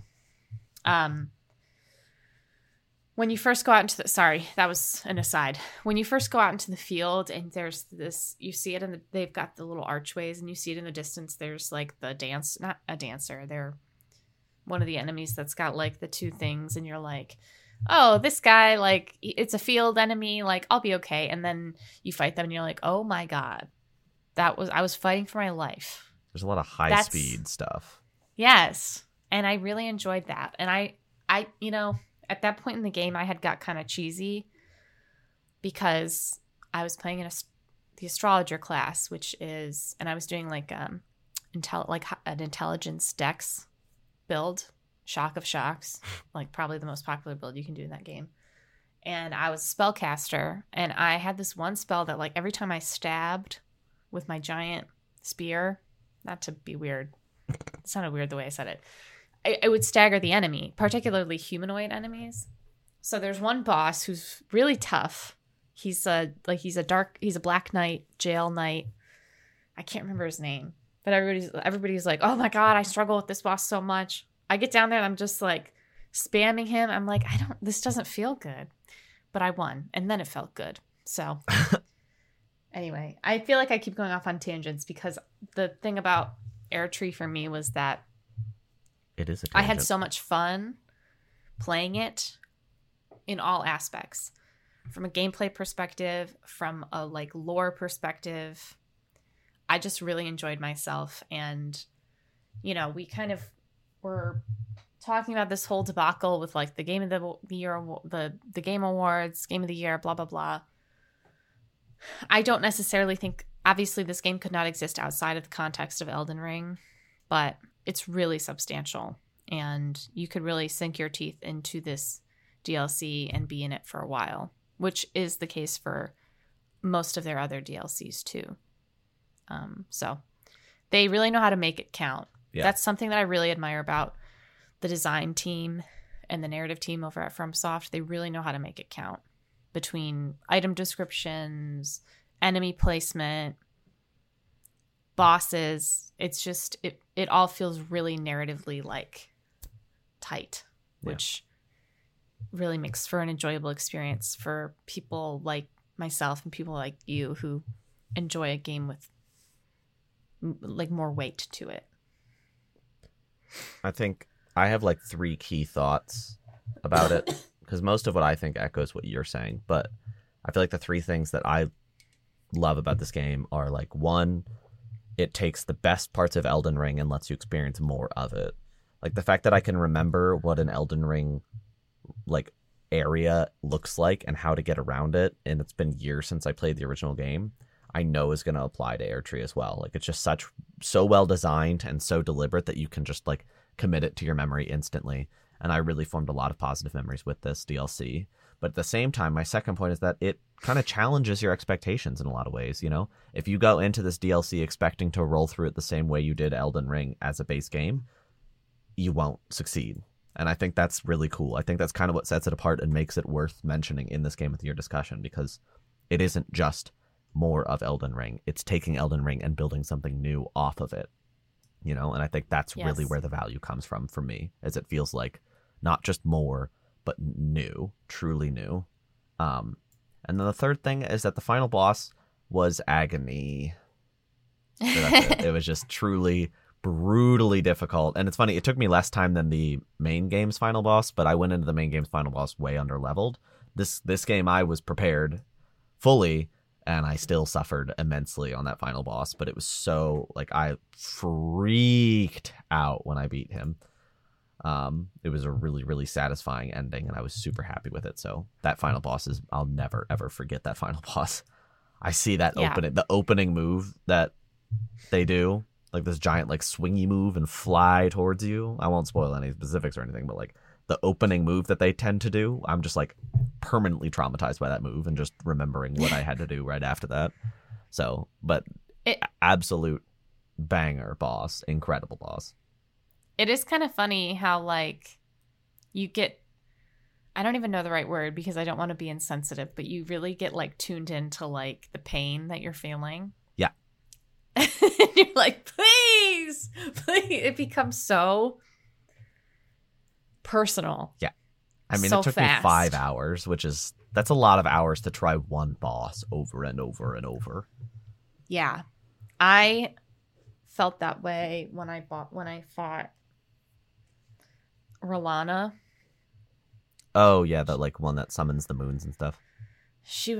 When you first go out into the... Sorry, that was an aside. When you first go out into the field and there's this... You see it they've got the little archways and you see it in the distance. There's like the dance... Not a dancer. They're one of the enemies that's got like the two things. And you're like, oh, this guy, like, it's a field enemy. Like, I'll be okay. And then you fight them and you're like, oh my God. I was fighting for my life. There's a lot of high-speed stuff. Yes. And I really enjoyed that. And I, you know, at that point in the game, I had got kind of cheesy because I was playing in the astrologer class, which is, and I was doing like an intelligence dex build, Shock of Shocks, like probably the most popular build you can do in that game. And I was a spellcaster, and I had this one spell that like every time I stabbed with my giant spear, not to be weird, it sounded weird the way I said it, it would stagger the enemy, particularly humanoid enemies. So there's one boss who's really tough. He's a Black Knight, Jail Knight. I can't remember his name, but everybody's like, oh my God, I struggle with this boss so much. I get down there and I'm just like spamming him. I'm like, this doesn't feel good, but I won, and then it felt good. So anyway, I feel like I keep going off on tangents because the thing about Erdtree for me was that it is a tangent. I had so much fun playing it in all aspects, from a gameplay perspective, from a like lore perspective. I just really enjoyed myself. And, you know, we kind of were talking about this whole debacle with like the game of the year, the game awards, game of the year, blah, blah, blah. I don't necessarily think, obviously this game could not exist outside of the context of Elden Ring, but it's really substantial, and you could really sink your teeth into this DLC and be in it for a while, which is the case for most of their other DLCs too. So they really know how to make it count. Yeah. That's something that I really admire about the design team and the narrative team over at FromSoft. They really know how to make it count between item descriptions, enemy placement, bosses. It's just, it all feels really narratively like tight, which really makes for an enjoyable experience for people like myself and people like you who enjoy a game with like more weight to it. I think I have like 3 key thoughts about it, because most of what I think echoes what you're saying, but I feel like the 3 things that I love about this game are like, 1, it takes the best parts of Elden Ring and lets you experience more of it. Like the fact that I can remember what an Elden Ring like area looks like and how to get around it, and it's been years since I played the original game, I know is going to apply to Erdtree as well. Like it's just so well designed and so deliberate that you can just like commit it to your memory instantly. And I really formed a lot of positive memories with this DLC. But at the same time, my second point is that it kind of challenges your expectations in a lot of ways. You know, if you go into this DLC expecting to roll through it the same way you did Elden Ring as a base game, you won't succeed. And I think that's really cool. I think that's kind of what sets it apart and makes it worth mentioning in this game with your discussion, because it isn't just more of Elden Ring. It's taking Elden Ring and building something new off of it. You know, and I think that's really where the value comes from for me, as it feels like not just more, but new, truly new. And then the third thing is that the final boss was agony. So that's it. It was just truly brutally difficult. And it's funny, it took me less time than the main game's final boss, but I went into the main game's final boss way under leveled. This game I was prepared fully, and I still suffered immensely on that final boss, but it was so, like, I freaked out when I beat him. It was a really, really satisfying ending, and I was super happy with it. So that final boss I'll never, ever forget that final boss. I see that the opening move that they do, like this giant, like, swingy move and fly towards you. I won't spoil any specifics or anything, but, like, the opening move that they tend to do, I'm just, like, permanently traumatized by that move and just remembering what I had to do right after that. So, but absolute banger boss, incredible boss. It is kind of funny how, like, you get, I don't even know the right word because I don't want to be insensitive, but you really get, like, tuned into, like, the pain that you're feeling. Yeah. And you're like, please. It becomes so personal. Yeah. I mean, so it took me 5 hours, that's a lot of hours to try one boss over and over and over. Yeah. I felt that way when I fought R'Lana. Oh, yeah, that, like, one that summons the moons and stuff. She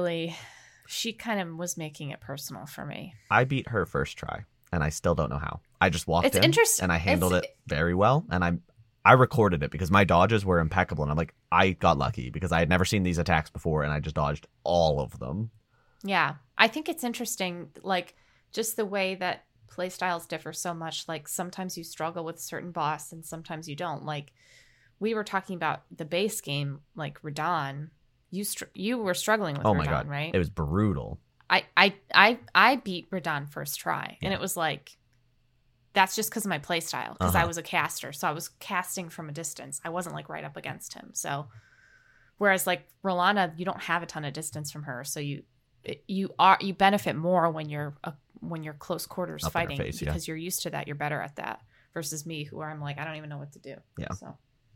kind of was making it personal for me. I beat her first try, and I still don't know how. I just walked in, and I handled it very well, and I recorded it because my dodges were impeccable, and I'm like, I got lucky because I had never seen these attacks before, and I just dodged all of them. Yeah. I think it's interesting, like, just the way that play styles differ so much. Like, sometimes you struggle with a certain boss, and sometimes you don't. Like, we were talking about the base game, like Radahn. You were struggling with Radahn, right? It was brutal. I beat Radahn first try, and it was like, that's just because of my play style, because I was a caster, so I was casting from a distance. I wasn't, like, right up against him. So whereas, like, R'Lana, you don't have a ton of distance from her, so you benefit more when you're close quarters up fighting face, because you're used to that. You're better at that versus me, who I'm like, I don't even know what to do. Yeah. So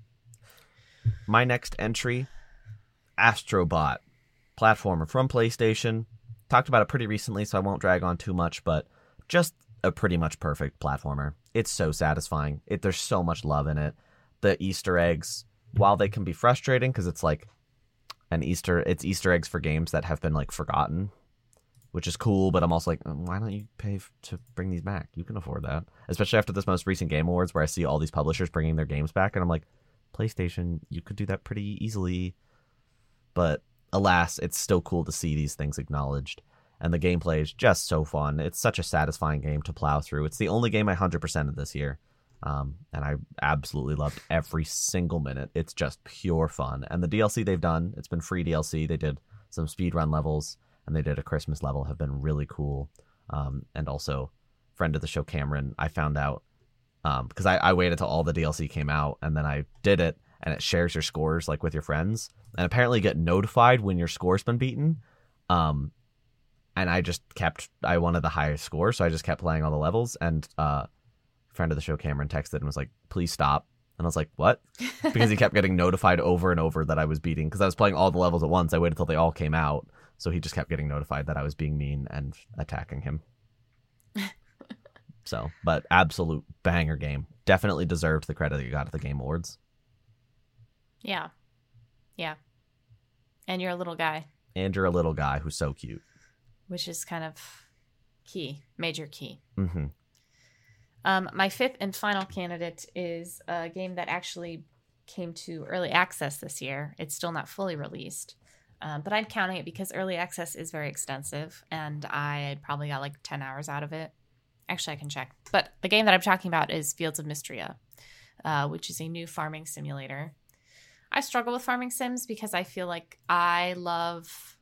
my next entry, Astrobot, platformer from PlayStation. Talked about it pretty recently, so I won't drag on too much, but just a pretty much perfect platformer. It's so satisfying. There's so much love in it. The Easter eggs, while they can be frustrating because it's like it's Easter eggs for games that have been, like, forgotten, which is cool, but I'm also like, why don't you pay to bring these back? You can afford that. Especially after this most recent Game Awards where I see all these publishers bringing their games back, and I'm like, PlayStation, you could do that pretty easily. But alas, it's still cool to see these things acknowledged. And the gameplay is just so fun. It's such a satisfying game to plow through. It's the only game I 100%ed this year. And I absolutely loved every single minute. It's just pure fun. And the DLC they've done, it's been free DLC. They did some speedrun levels, and they did a Christmas level, have been really cool. And also, friend of the show, Cameron, I found out, because I waited till all the DLC came out, and then I did it, and it shares your scores, like, with your friends. And apparently get notified when your score's been beaten. And I wanted the highest score, so I just kept playing all the levels. And friend of the show, Cameron, texted and was like, please stop. And I was like, what? Because he kept getting notified over and over that I was beating, because I was playing all the levels at once. I waited until they all came out. So he just kept getting notified that I was being mean and attacking him. So, but absolute banger game. Definitely deserved the credit that you got at the Game Awards. Yeah. Yeah. And you're a little guy. And you're a little guy who's so cute. Which is kind of key, major key. Mm-hmm. My fifth and final candidate is a game that actually came to early access this year. It's still not fully released. But I'm counting it because early access is very extensive, and I probably got like 10 hours out of it. Actually, I can check. But the game that I'm talking about is Fields of Mystria, which is a new farming simulator. I struggle with farming sims because I feel like I know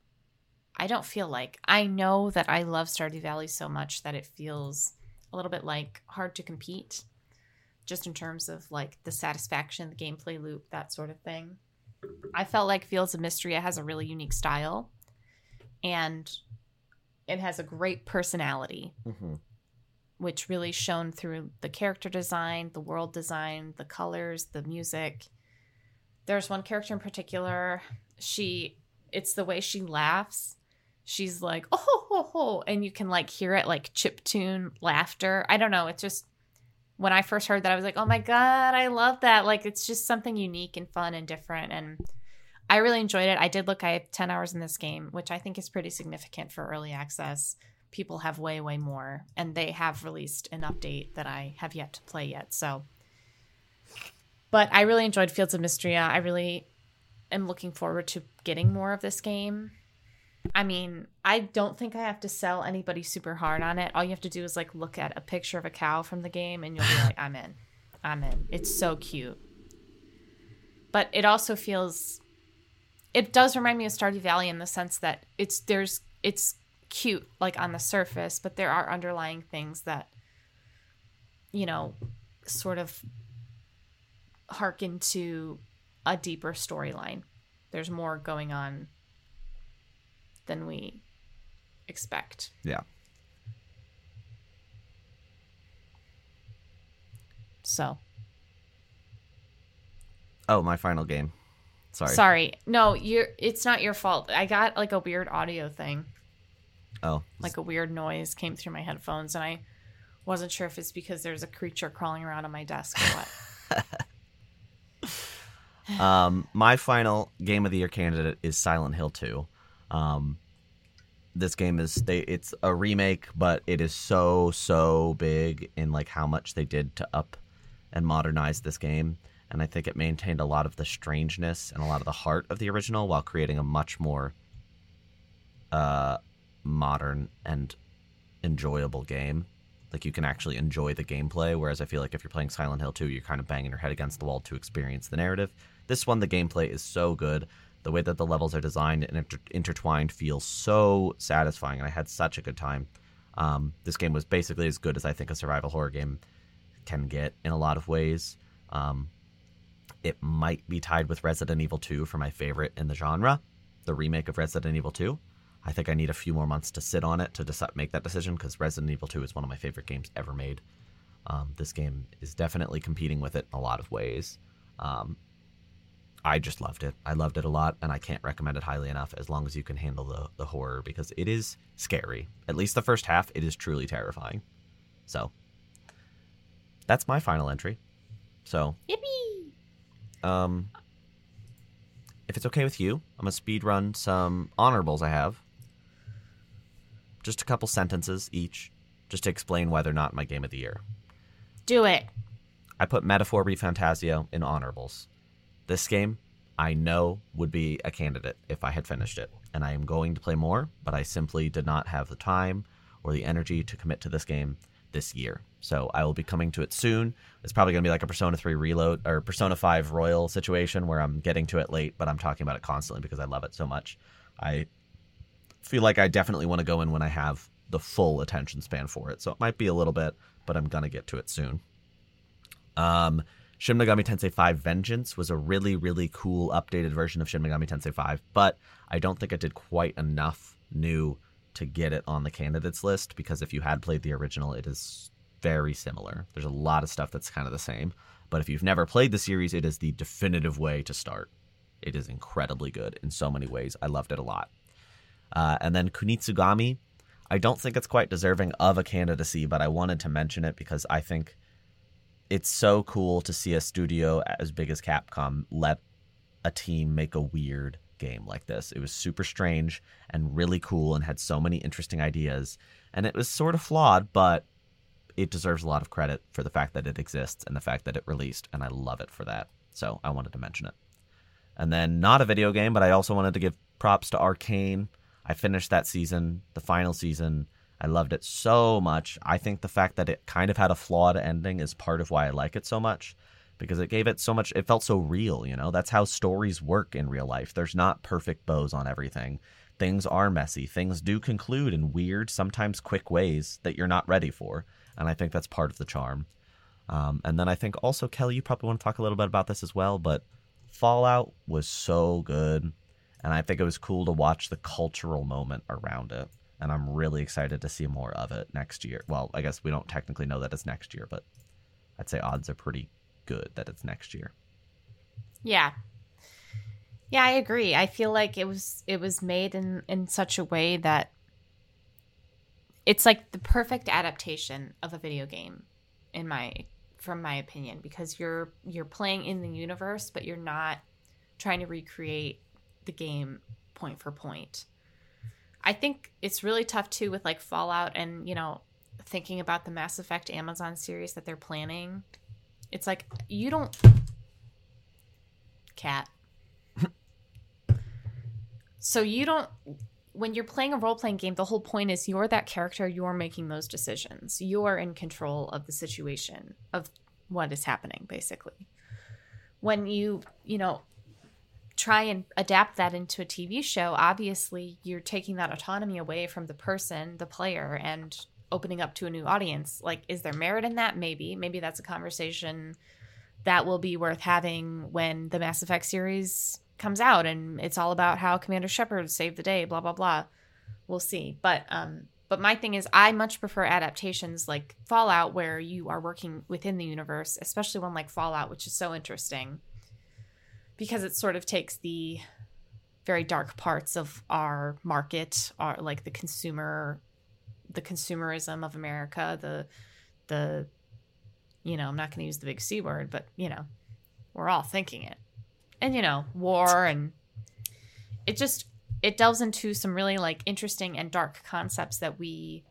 that I love Stardew Valley so much that it feels a little bit like hard to compete, just in terms of like the satisfaction, the gameplay loop, that sort of thing. I felt like Fields of Mystria has a really unique style, and it has a great personality, which really shone through the character design, the world design, the colors, the music. There's one character in particular. It's the way she laughs. She's like, oh, ho, ho, and you can like hear it like chiptune laughter. I don't know. It's just, when I first heard that, I was like, oh my God, I love that. Like, it's just something unique and fun and different. And I really enjoyed it. I have 10 hours in this game, which I think is pretty significant for early access. People have way, way more. And they have released an update that I have yet to play yet. So, but I really enjoyed Fields of Mystria. I really am looking forward to getting more of this game. I mean, I don't think I have to sell anybody super hard on it. All you have to do is like look at a picture of a cow from the game and you'll be like, I'm in. It's so cute. But it also it does remind me of Stardew Valley in the sense that it's cute like on the surface, but there are underlying things that, you know, sort of harken to a deeper storyline. There's more going on than we expect. Yeah. So. Oh, my final game. Sorry. No, it's not your fault. I got like a weird audio thing. Oh. Like a weird noise came through my headphones, and I wasn't sure if it's because there's a creature crawling around on my desk or what. My final Game of the Year candidate is Silent Hill 2. This game it's a remake, but it is so big in like how much they did to up and modernize this game. And I think it maintained a lot of the strangeness and a lot of the heart of the original while creating a much more modern and enjoyable game. Like, you can actually enjoy the gameplay, whereas I feel like if you're playing Silent Hill 2, you're kind of banging your head against the wall to experience the narrative. This one, the gameplay is so good. The way that the levels are designed and intertwined feels so satisfying, and I had such a good time. This game was basically as good as I think a survival horror game can get in a lot of ways. It might be tied with Resident Evil 2 for my favorite in the genre, the remake of Resident Evil 2. I think I need a few more months to sit on it to make that decision, because Resident Evil 2 is one of my favorite games ever made. This game is definitely competing with it in a lot of ways. I just loved it. I loved it a lot, and I can't recommend it highly enough as long as you can handle the horror, because it is scary. At least the first half, it is truly terrifying. So, that's my final entry. So, yippee! If it's okay with you, I'm going to speed run some honorables I have. Just a couple sentences each, just to explain why they're not my game of the year. Do it. I put Metaphor ReFantazio in honorables. This game, I know, would be a candidate if I had finished it, and I am going to play more, but I simply did not have the time or the energy to commit to this game this year. So I will be coming to it soon. It's probably going to be like a Persona 3 Reload or Persona 5 Royal situation where I'm getting to it late, but I'm talking about it constantly because I love it so much. I feel like I definitely want to go in when I have the full attention span for it. So it might be a little bit, but I'm going to get to it soon. Shin Megami Tensei 5 Vengeance was a really, really cool updated version of Shin Megami Tensei 5, but I don't think it did quite enough new to get it on the candidates list, because if you had played the original, it is very similar. There's a lot of stuff that's kind of the same, But if you've never played the series, it is the definitive way to start. It is incredibly good in so many ways. I loved it a lot. And then Kunitsugami, I don't think it's quite deserving of a candidacy, but I wanted to mention it because I think it's so cool to see a studio as big as Capcom let a team make a weird game like this. It was super strange and really cool and had so many interesting ideas. And it was sort of flawed, but it deserves a lot of credit for the fact that it exists and the fact that it released, and I love it for that. So I wanted to mention it. And then, not a video game, but I also wanted to give props to Arcane. I finished that season, the final season. I loved it so much. I think the fact that it kind of had a flawed ending is part of why I like it so much, because it gave it so much, it felt so real, you know? That's how stories work in real life. There's not perfect bows on everything. Things are messy. Things do conclude in weird, sometimes quick ways that you're not ready for. And I think that's part of the charm. And then I think also, Kelly, you probably want to talk a little bit about this as well, but Fallout was so good. And I think it was cool to watch the cultural moment around it. And I'm really excited to see more of it next year. Well, I guess we don't technically know that it's next year, but I'd say odds are pretty good that it's next year. Yeah. Yeah, I agree. I feel like it was made in such a way that it's like the perfect adaptation of a video game from my opinion, because you're playing in the universe, but you're not trying to recreate the game point for point. I think it's really tough too with like Fallout and, you know, thinking about the Mass Effect Amazon series that they're planning. It's like you don't cat. So you don't, when you're playing a role-playing game, the whole point is you're that character, you're making those decisions. You're in control of the situation, of what is happening, basically. When you try and adapt that into a TV show, obviously you're taking that autonomy away from the person, the player, and opening up to a new audience. Like, is there merit in that? Maybe. Maybe that's a conversation that will be worth having when the Mass Effect series comes out and it's all about how Commander Shepard saved the day, blah, blah, blah. We'll see. But my thing is, I much prefer adaptations like Fallout where you are working within the universe, especially one like Fallout, which is so interesting because it sort of takes the very dark parts of our market, like the consumerism of America, the I'm not going to use the big C word, but we're all thinking it. And, war, and it delves into some really like interesting and dark concepts that we,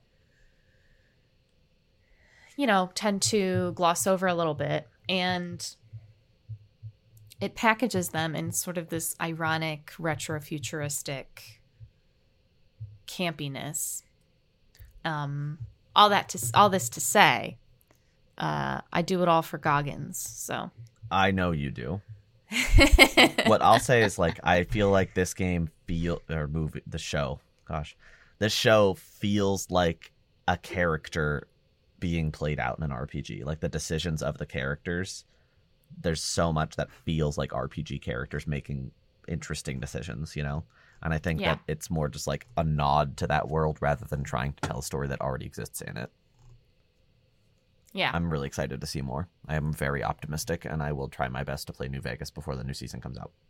tend to gloss over a little bit. And it packages them in sort of this ironic, retro-futuristic campiness. All this to say, I do it all for Goggins. So I know you do. What I'll say is, like, I feel like this game this show feels like a character being played out in an RPG. Like the decisions of the characters, there's so much that feels like RPG characters making interesting decisions, And I think that it's more just like a nod to that world rather than trying to tell a story that already exists in it. Yeah. I'm really excited to see more. I am very optimistic, and I will try my best to play New Vegas before the new season comes out.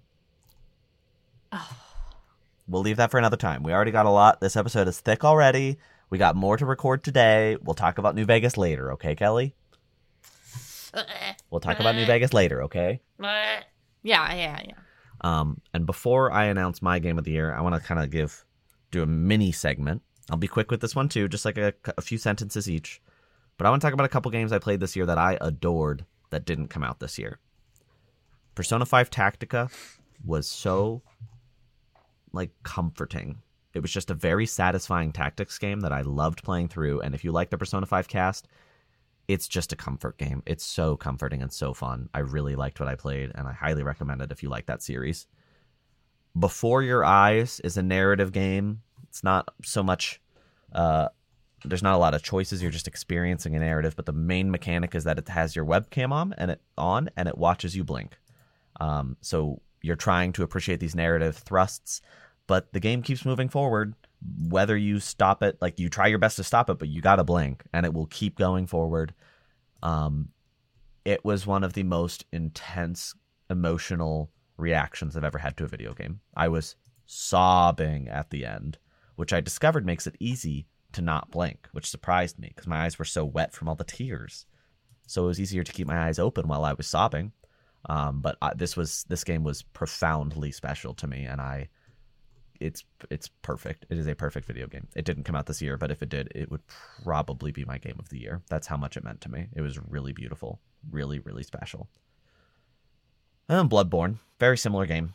Oh. We'll leave that for another time. We already got a lot. This episode is thick already. We got more to record today. We'll talk about New Vegas later, okay, Kelly? We'll talk about New Vegas later, okay? Yeah. And before I announce my game of the year, I want to kind of do a mini segment. I'll be quick with this one, too, just like a few sentences each. But I want to talk about a couple games I played this year that I adored that didn't come out this year. Persona 5 Tactica was so, comforting. It was just a very satisfying tactics game that I loved playing through. And if you like the Persona 5 cast, it's just a comfort game. It's so comforting and so fun. I really liked what I played, and I highly recommend it if you like that series. Before Your Eyes is a narrative game. It's not so much... there's not a lot of choices. You're just experiencing a narrative, but the main mechanic is that it has your webcam on and it watches you blink. So you're trying to appreciate these narrative thrusts, but the game keeps moving forward. Whether you stop it, you try your best to stop it, but you gotta blink, and it will keep going forward. it was one of the most intense emotional reactions I've ever had to a video game. I was sobbing at the end, which I discovered makes it easy to not blink, which surprised me because my eyes were so wet from all the tears. So it was easier to keep my eyes open while I was sobbing. But this game was profoundly special to me, and it's perfect. It is a perfect video game. It didn't come out this year, but if it did, it would probably be my game of the year. That's how much it meant to me. It was really beautiful, really, really special. And Bloodborne, very similar game.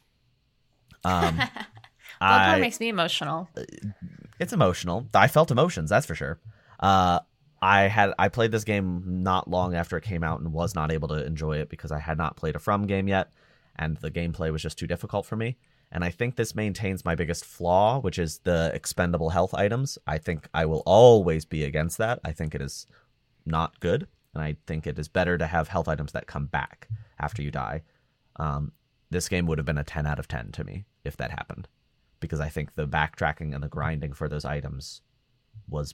Bloodborne makes me emotional. It's emotional. I felt emotions, that's for sure. I played this game not long after it came out and was not able to enjoy it because I had not played a From game yet, and the gameplay was just too difficult for me. And I think this maintains my biggest flaw, which is the expendable health items. I think I will always be against that. I think it is not good, and I think it is better to have health items that come back after you die. This game would have been a 10 out of 10 to me if that happened, because I think the backtracking and the grinding for those items was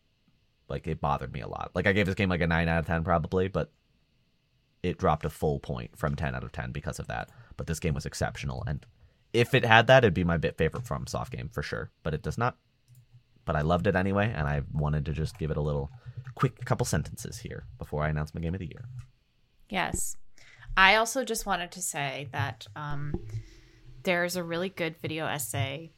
it bothered me a lot. Like, I gave this game like a 9 out of 10 probably, but it dropped a full point from 10 out of 10 because of that. But this game was exceptional, and if it had that, it'd be my favorite FromSoft game for sure. But it does not. But I loved it anyway, and I wanted to just give it a little quick couple sentences here before I announce my game of the year. Yes. I also just wanted to say that there's a really good video essay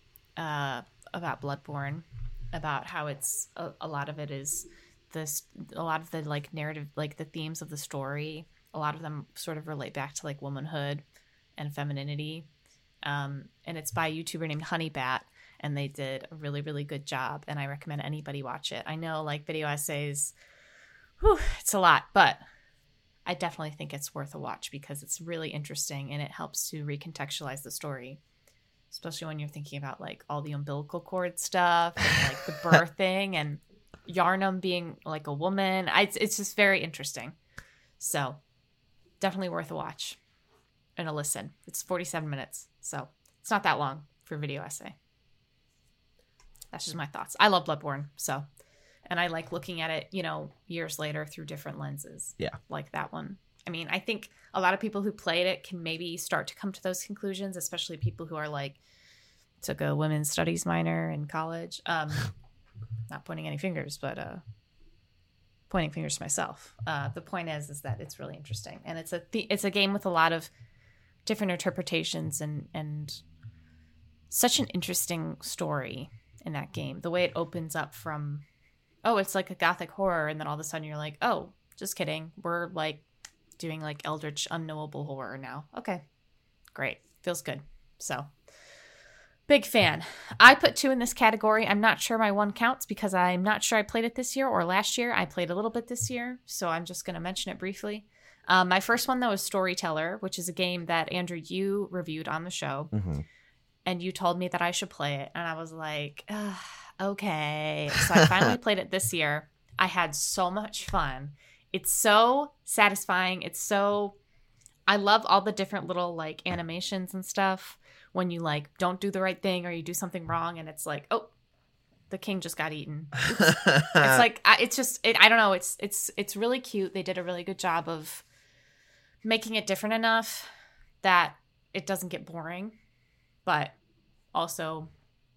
about Bloodborne, about how it's a lot of it is a lot of the like narrative, like the themes of the story, a lot of them sort of relate back to like womanhood and femininity. And it's by a YouTuber named Honeybat, and they did a really, really good job, and I recommend anybody watch it. I know like video essays, it's a lot, but I definitely think it's worth a watch because it's really interesting and it helps to recontextualize the story, especially when you're thinking about like all the umbilical cord stuff and like the birthing and Yharnam being like a woman. It's just very interesting. So definitely worth a watch and a listen. It's 47 minutes, so it's not that long for a video essay. That's just my thoughts. I love Bloodborne, so. And I like looking at it, years later through different lenses. Yeah. Like that one. I mean, I think a lot of people who played it can maybe start to come to those conclusions, especially people who are like, took a women's studies minor in college. Not pointing any fingers, but pointing fingers to myself. The point is that it's really interesting. And it's a game with a lot of different interpretations and such an interesting story in that game. The way it opens up from... it's like a gothic horror, and then all of a sudden you're like, oh, just kidding. We're like doing like eldritch, unknowable horror now. Okay, great. Feels good. So, big fan. I put 2 in this category. I'm not sure my 1 counts because I'm not sure I played it this year or last year. I played a little bit this year, so I'm just going to mention it briefly. My first one, though, is Storyteller, which is a game that, Andrew, you reviewed on the show, and you told me that I should play it, and I was like, okay. So I finally played it this year. I had so much fun. It's so satisfying. I love all the different little like animations and stuff when you like don't do the right thing or you do something wrong and it's like, oh, the king just got eaten. It's like, I don't know. It's really cute. They did a really good job of making it different enough that it doesn't get boring, but also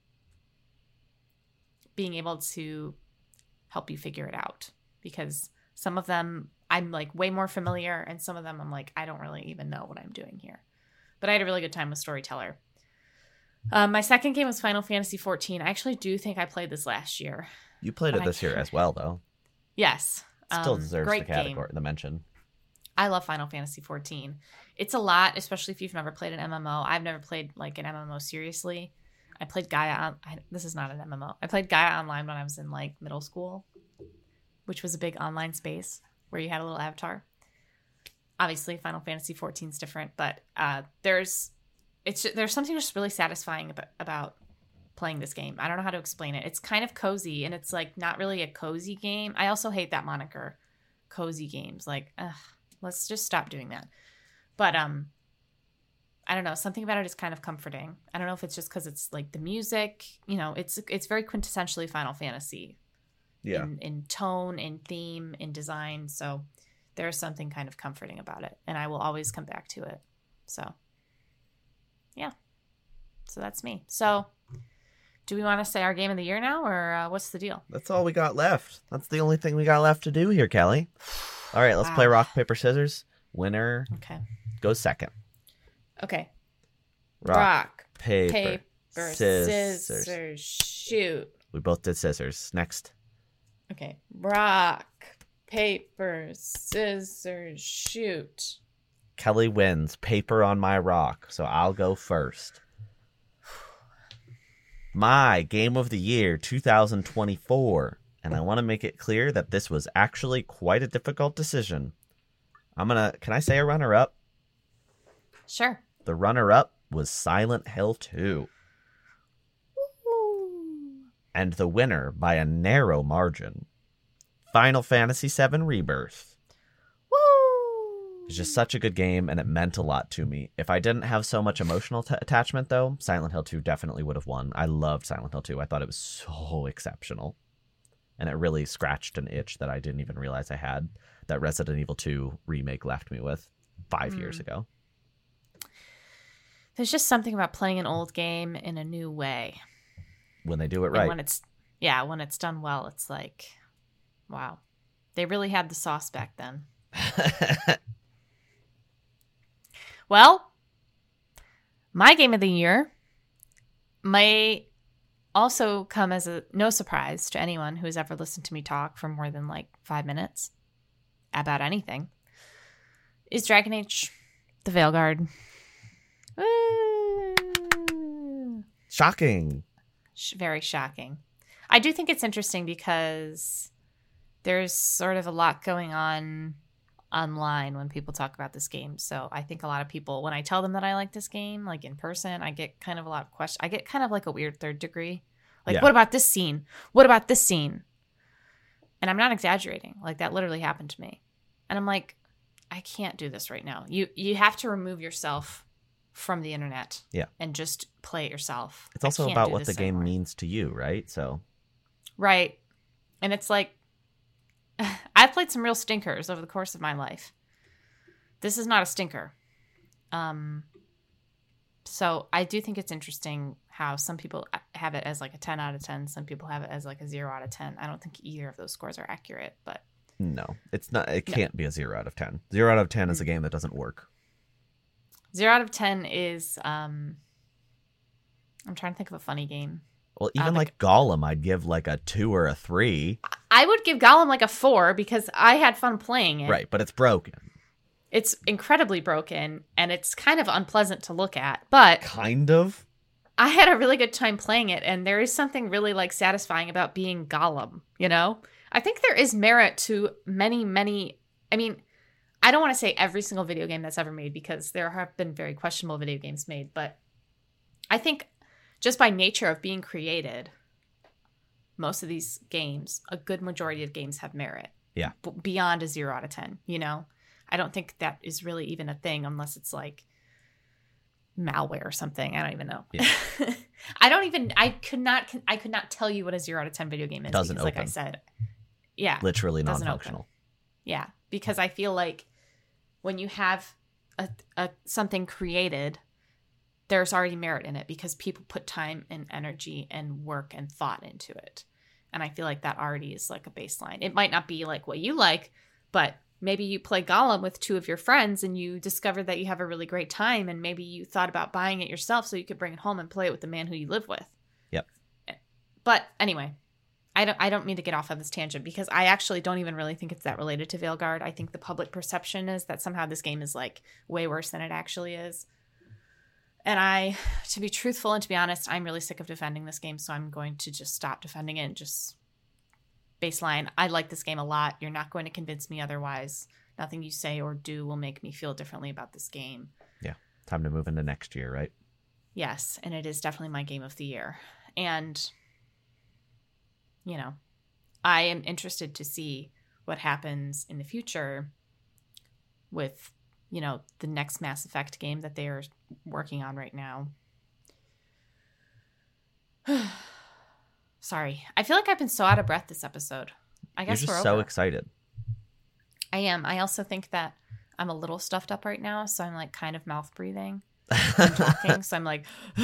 being able to help you figure it out, because some of them I'm like way more familiar and some of them I'm like, I don't really even know what I'm doing here. But I had a really good time with Storyteller. My second game was Final Fantasy XIV. I actually do think I played this last year. You played it this year as well, though. Yes. Still deserves the category, the mention. I love Final Fantasy XIV. It's a lot, especially if you've never played an MMO. I've never played like an MMO seriously. I played Gaia. This is not an MMO. I played Gaia Online when I was in like middle school, which was a big online space where you had a little avatar. Obviously, Final Fantasy XIV is different, but there's something just really satisfying about playing this game. I don't know how to explain it. It's kind of cozy, and it's like not really a cozy game. I also hate that moniker, cozy games. Like, let's just stop doing that. But I don't know. Something about it is kind of comforting. I don't know if it's just because it's like the music. It's very quintessentially Final Fantasy. Yeah. In tone, in theme, in design. So there's something kind of comforting about it, and I will always come back to it. So, yeah. So that's me. So, do we want to say our game of the year now, or what's the deal? That's all we got left. That's the only thing we got left to do here, Kelly. All right, let's play rock, paper, scissors. Winner goes second. Okay. Rock, paper, scissors, shoot. We both did scissors. Next. Okay. Rock, paper, scissors, shoot. Kelly wins. Paper on my rock, so I'll go first. My game of the year 2024. And I want to make it clear that this was actually quite a difficult decision. Can I say a runner-up? Sure. The runner-up was Silent Hill 2. Woo. And the winner, by a narrow margin, Final Fantasy VII Rebirth. Woo! It's just such a good game, and it meant a lot to me. If I didn't have so much emotional attachment, though, Silent Hill 2 definitely would have won. I loved Silent Hill 2. I thought it was so exceptional. And it really scratched an itch that I didn't even realize I had, that Resident Evil 2 remake left me with 5 years ago. There's just something about playing an old game in a new way. When they do it right. And when it's done well, it's like, wow. They really had the sauce back then. Well, my game of the year may also come as no surprise to anyone who has ever listened to me talk for more than like 5 minutes about anything, is Dragon Age: The Veilguard. Woo! Shocking. Very shocking. I do think it's interesting because there's sort of a lot going on online when people talk about this game. So I think a lot of people, when I tell them that I like this game, like in person, I get kind of a lot of questions. I get kind of like a weird third degree. Like, What about this scene? What about this scene? And I'm not exaggerating. Like, that literally happened to me. And I'm like, I can't do this right now. You have to remove yourself from the internet. Yeah. And just play it yourself. It's also about what the game means to you, right? So. Right. And it's like, I've played some real stinkers over the course of my life. This is not a stinker. So I do think it's interesting how some people have it as like a 10 out of 10. Some people have it as like a 0 out of 10. I don't think either of those scores are accurate, but. No, it's not. It can't be a 0 out of 10. 0 out of 10 is a game that doesn't work. 0 out of 10 is, I'm trying to think of a funny game. Well, even like Gollum, I'd give like a 2 or a 3. I would give Gollum like a 4 because I had fun playing it. Right, but it's broken. It's incredibly broken, and it's kind of unpleasant to look at, but... Kind of? I had a really good time playing it, and there is something really like satisfying about being Gollum, you know? I think there is merit to many... I mean, I don't want to say every single video game that's ever made because there have been very questionable video games made, but I think just by nature of being created, most of these games, a good majority of games have merit. Yeah. Beyond a 0 out of 10, you know? I don't think that is really even a thing unless it's like malware or something. I don't even know. Yeah. I could not tell you what a 0 out of 10 video game is. Doesn't because, open. Like I said, yeah. Literally non-functional. Open. Yeah. Because I feel like when you have a something created, there's already merit in it because people put time and energy and work and thought into it. And I feel like that already is like a baseline. It might not be like what you like, but maybe you play Gollum with 2 of your friends and you discover that you have a really great time, and maybe you thought about buying it yourself so you could bring it home and play it with the man who you live with. Yep. But anyway, I don't mean to get off on this tangent because I actually don't even really think it's that related to Veilguard. I think the public perception is that somehow this game is like way worse than it actually is. And to be truthful and to be honest, I'm really sick of defending this game, so I'm going to just stop defending it and just baseline. I like this game a lot. You're not going to convince me otherwise. Nothing you say or do will make me feel differently about this game. Yeah. Time to move into next year, right? Yes. And it is definitely my game of the year. And, you know, I am interested to see what happens in the future with, you know, the next Mass Effect game that they are working on right now. Sorry. I feel like I've been so out of breath this episode. I guess You're just we're so over. excited. I am. I also think that I'm a little stuffed up right now, so I'm like kind of mouth breathing and talking. So I'm like,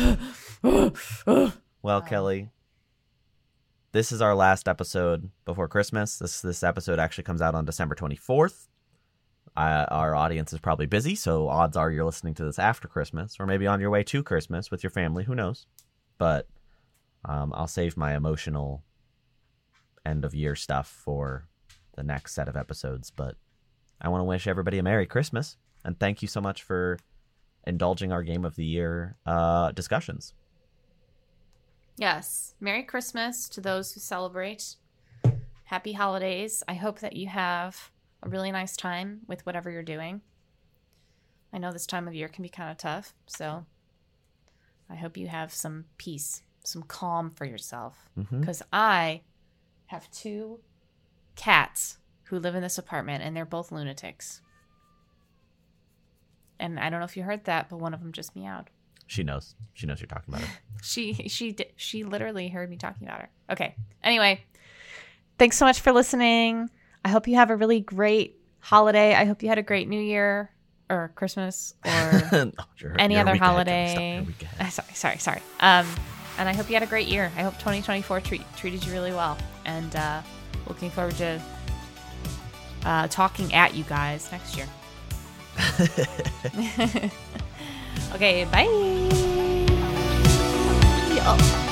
well, Kelly, this is our last episode before Christmas. This episode actually comes out on December 24th. Our audience is probably busy, so odds are you're listening to this after Christmas, or maybe on your way to Christmas with your family. Who knows? But I'll save my emotional end of year stuff for the next set of episodes. But I want to wish everybody a Merry Christmas, and thank you so much for indulging our Game of the Year discussions. Yes. Merry Christmas to those who celebrate. Happy holidays. I hope that you have a really nice time with whatever you're doing. I know this time of year can be kind of tough, so I hope you have some peace, some calm for yourself. Because I have 2 cats who live in this apartment, and they're both lunatics. And I don't know if you heard that, but one of them just meowed. She knows. She knows you're talking about her. She literally heard me talking about her. Okay. Anyway, thanks so much for listening. I hope you have a really great holiday. I hope you had a great New Year or Christmas or any other holiday. Sorry. And I hope you had a great year. I hope 2024 treated you really well. And looking forward to talking at you guys next year. Okay, bye.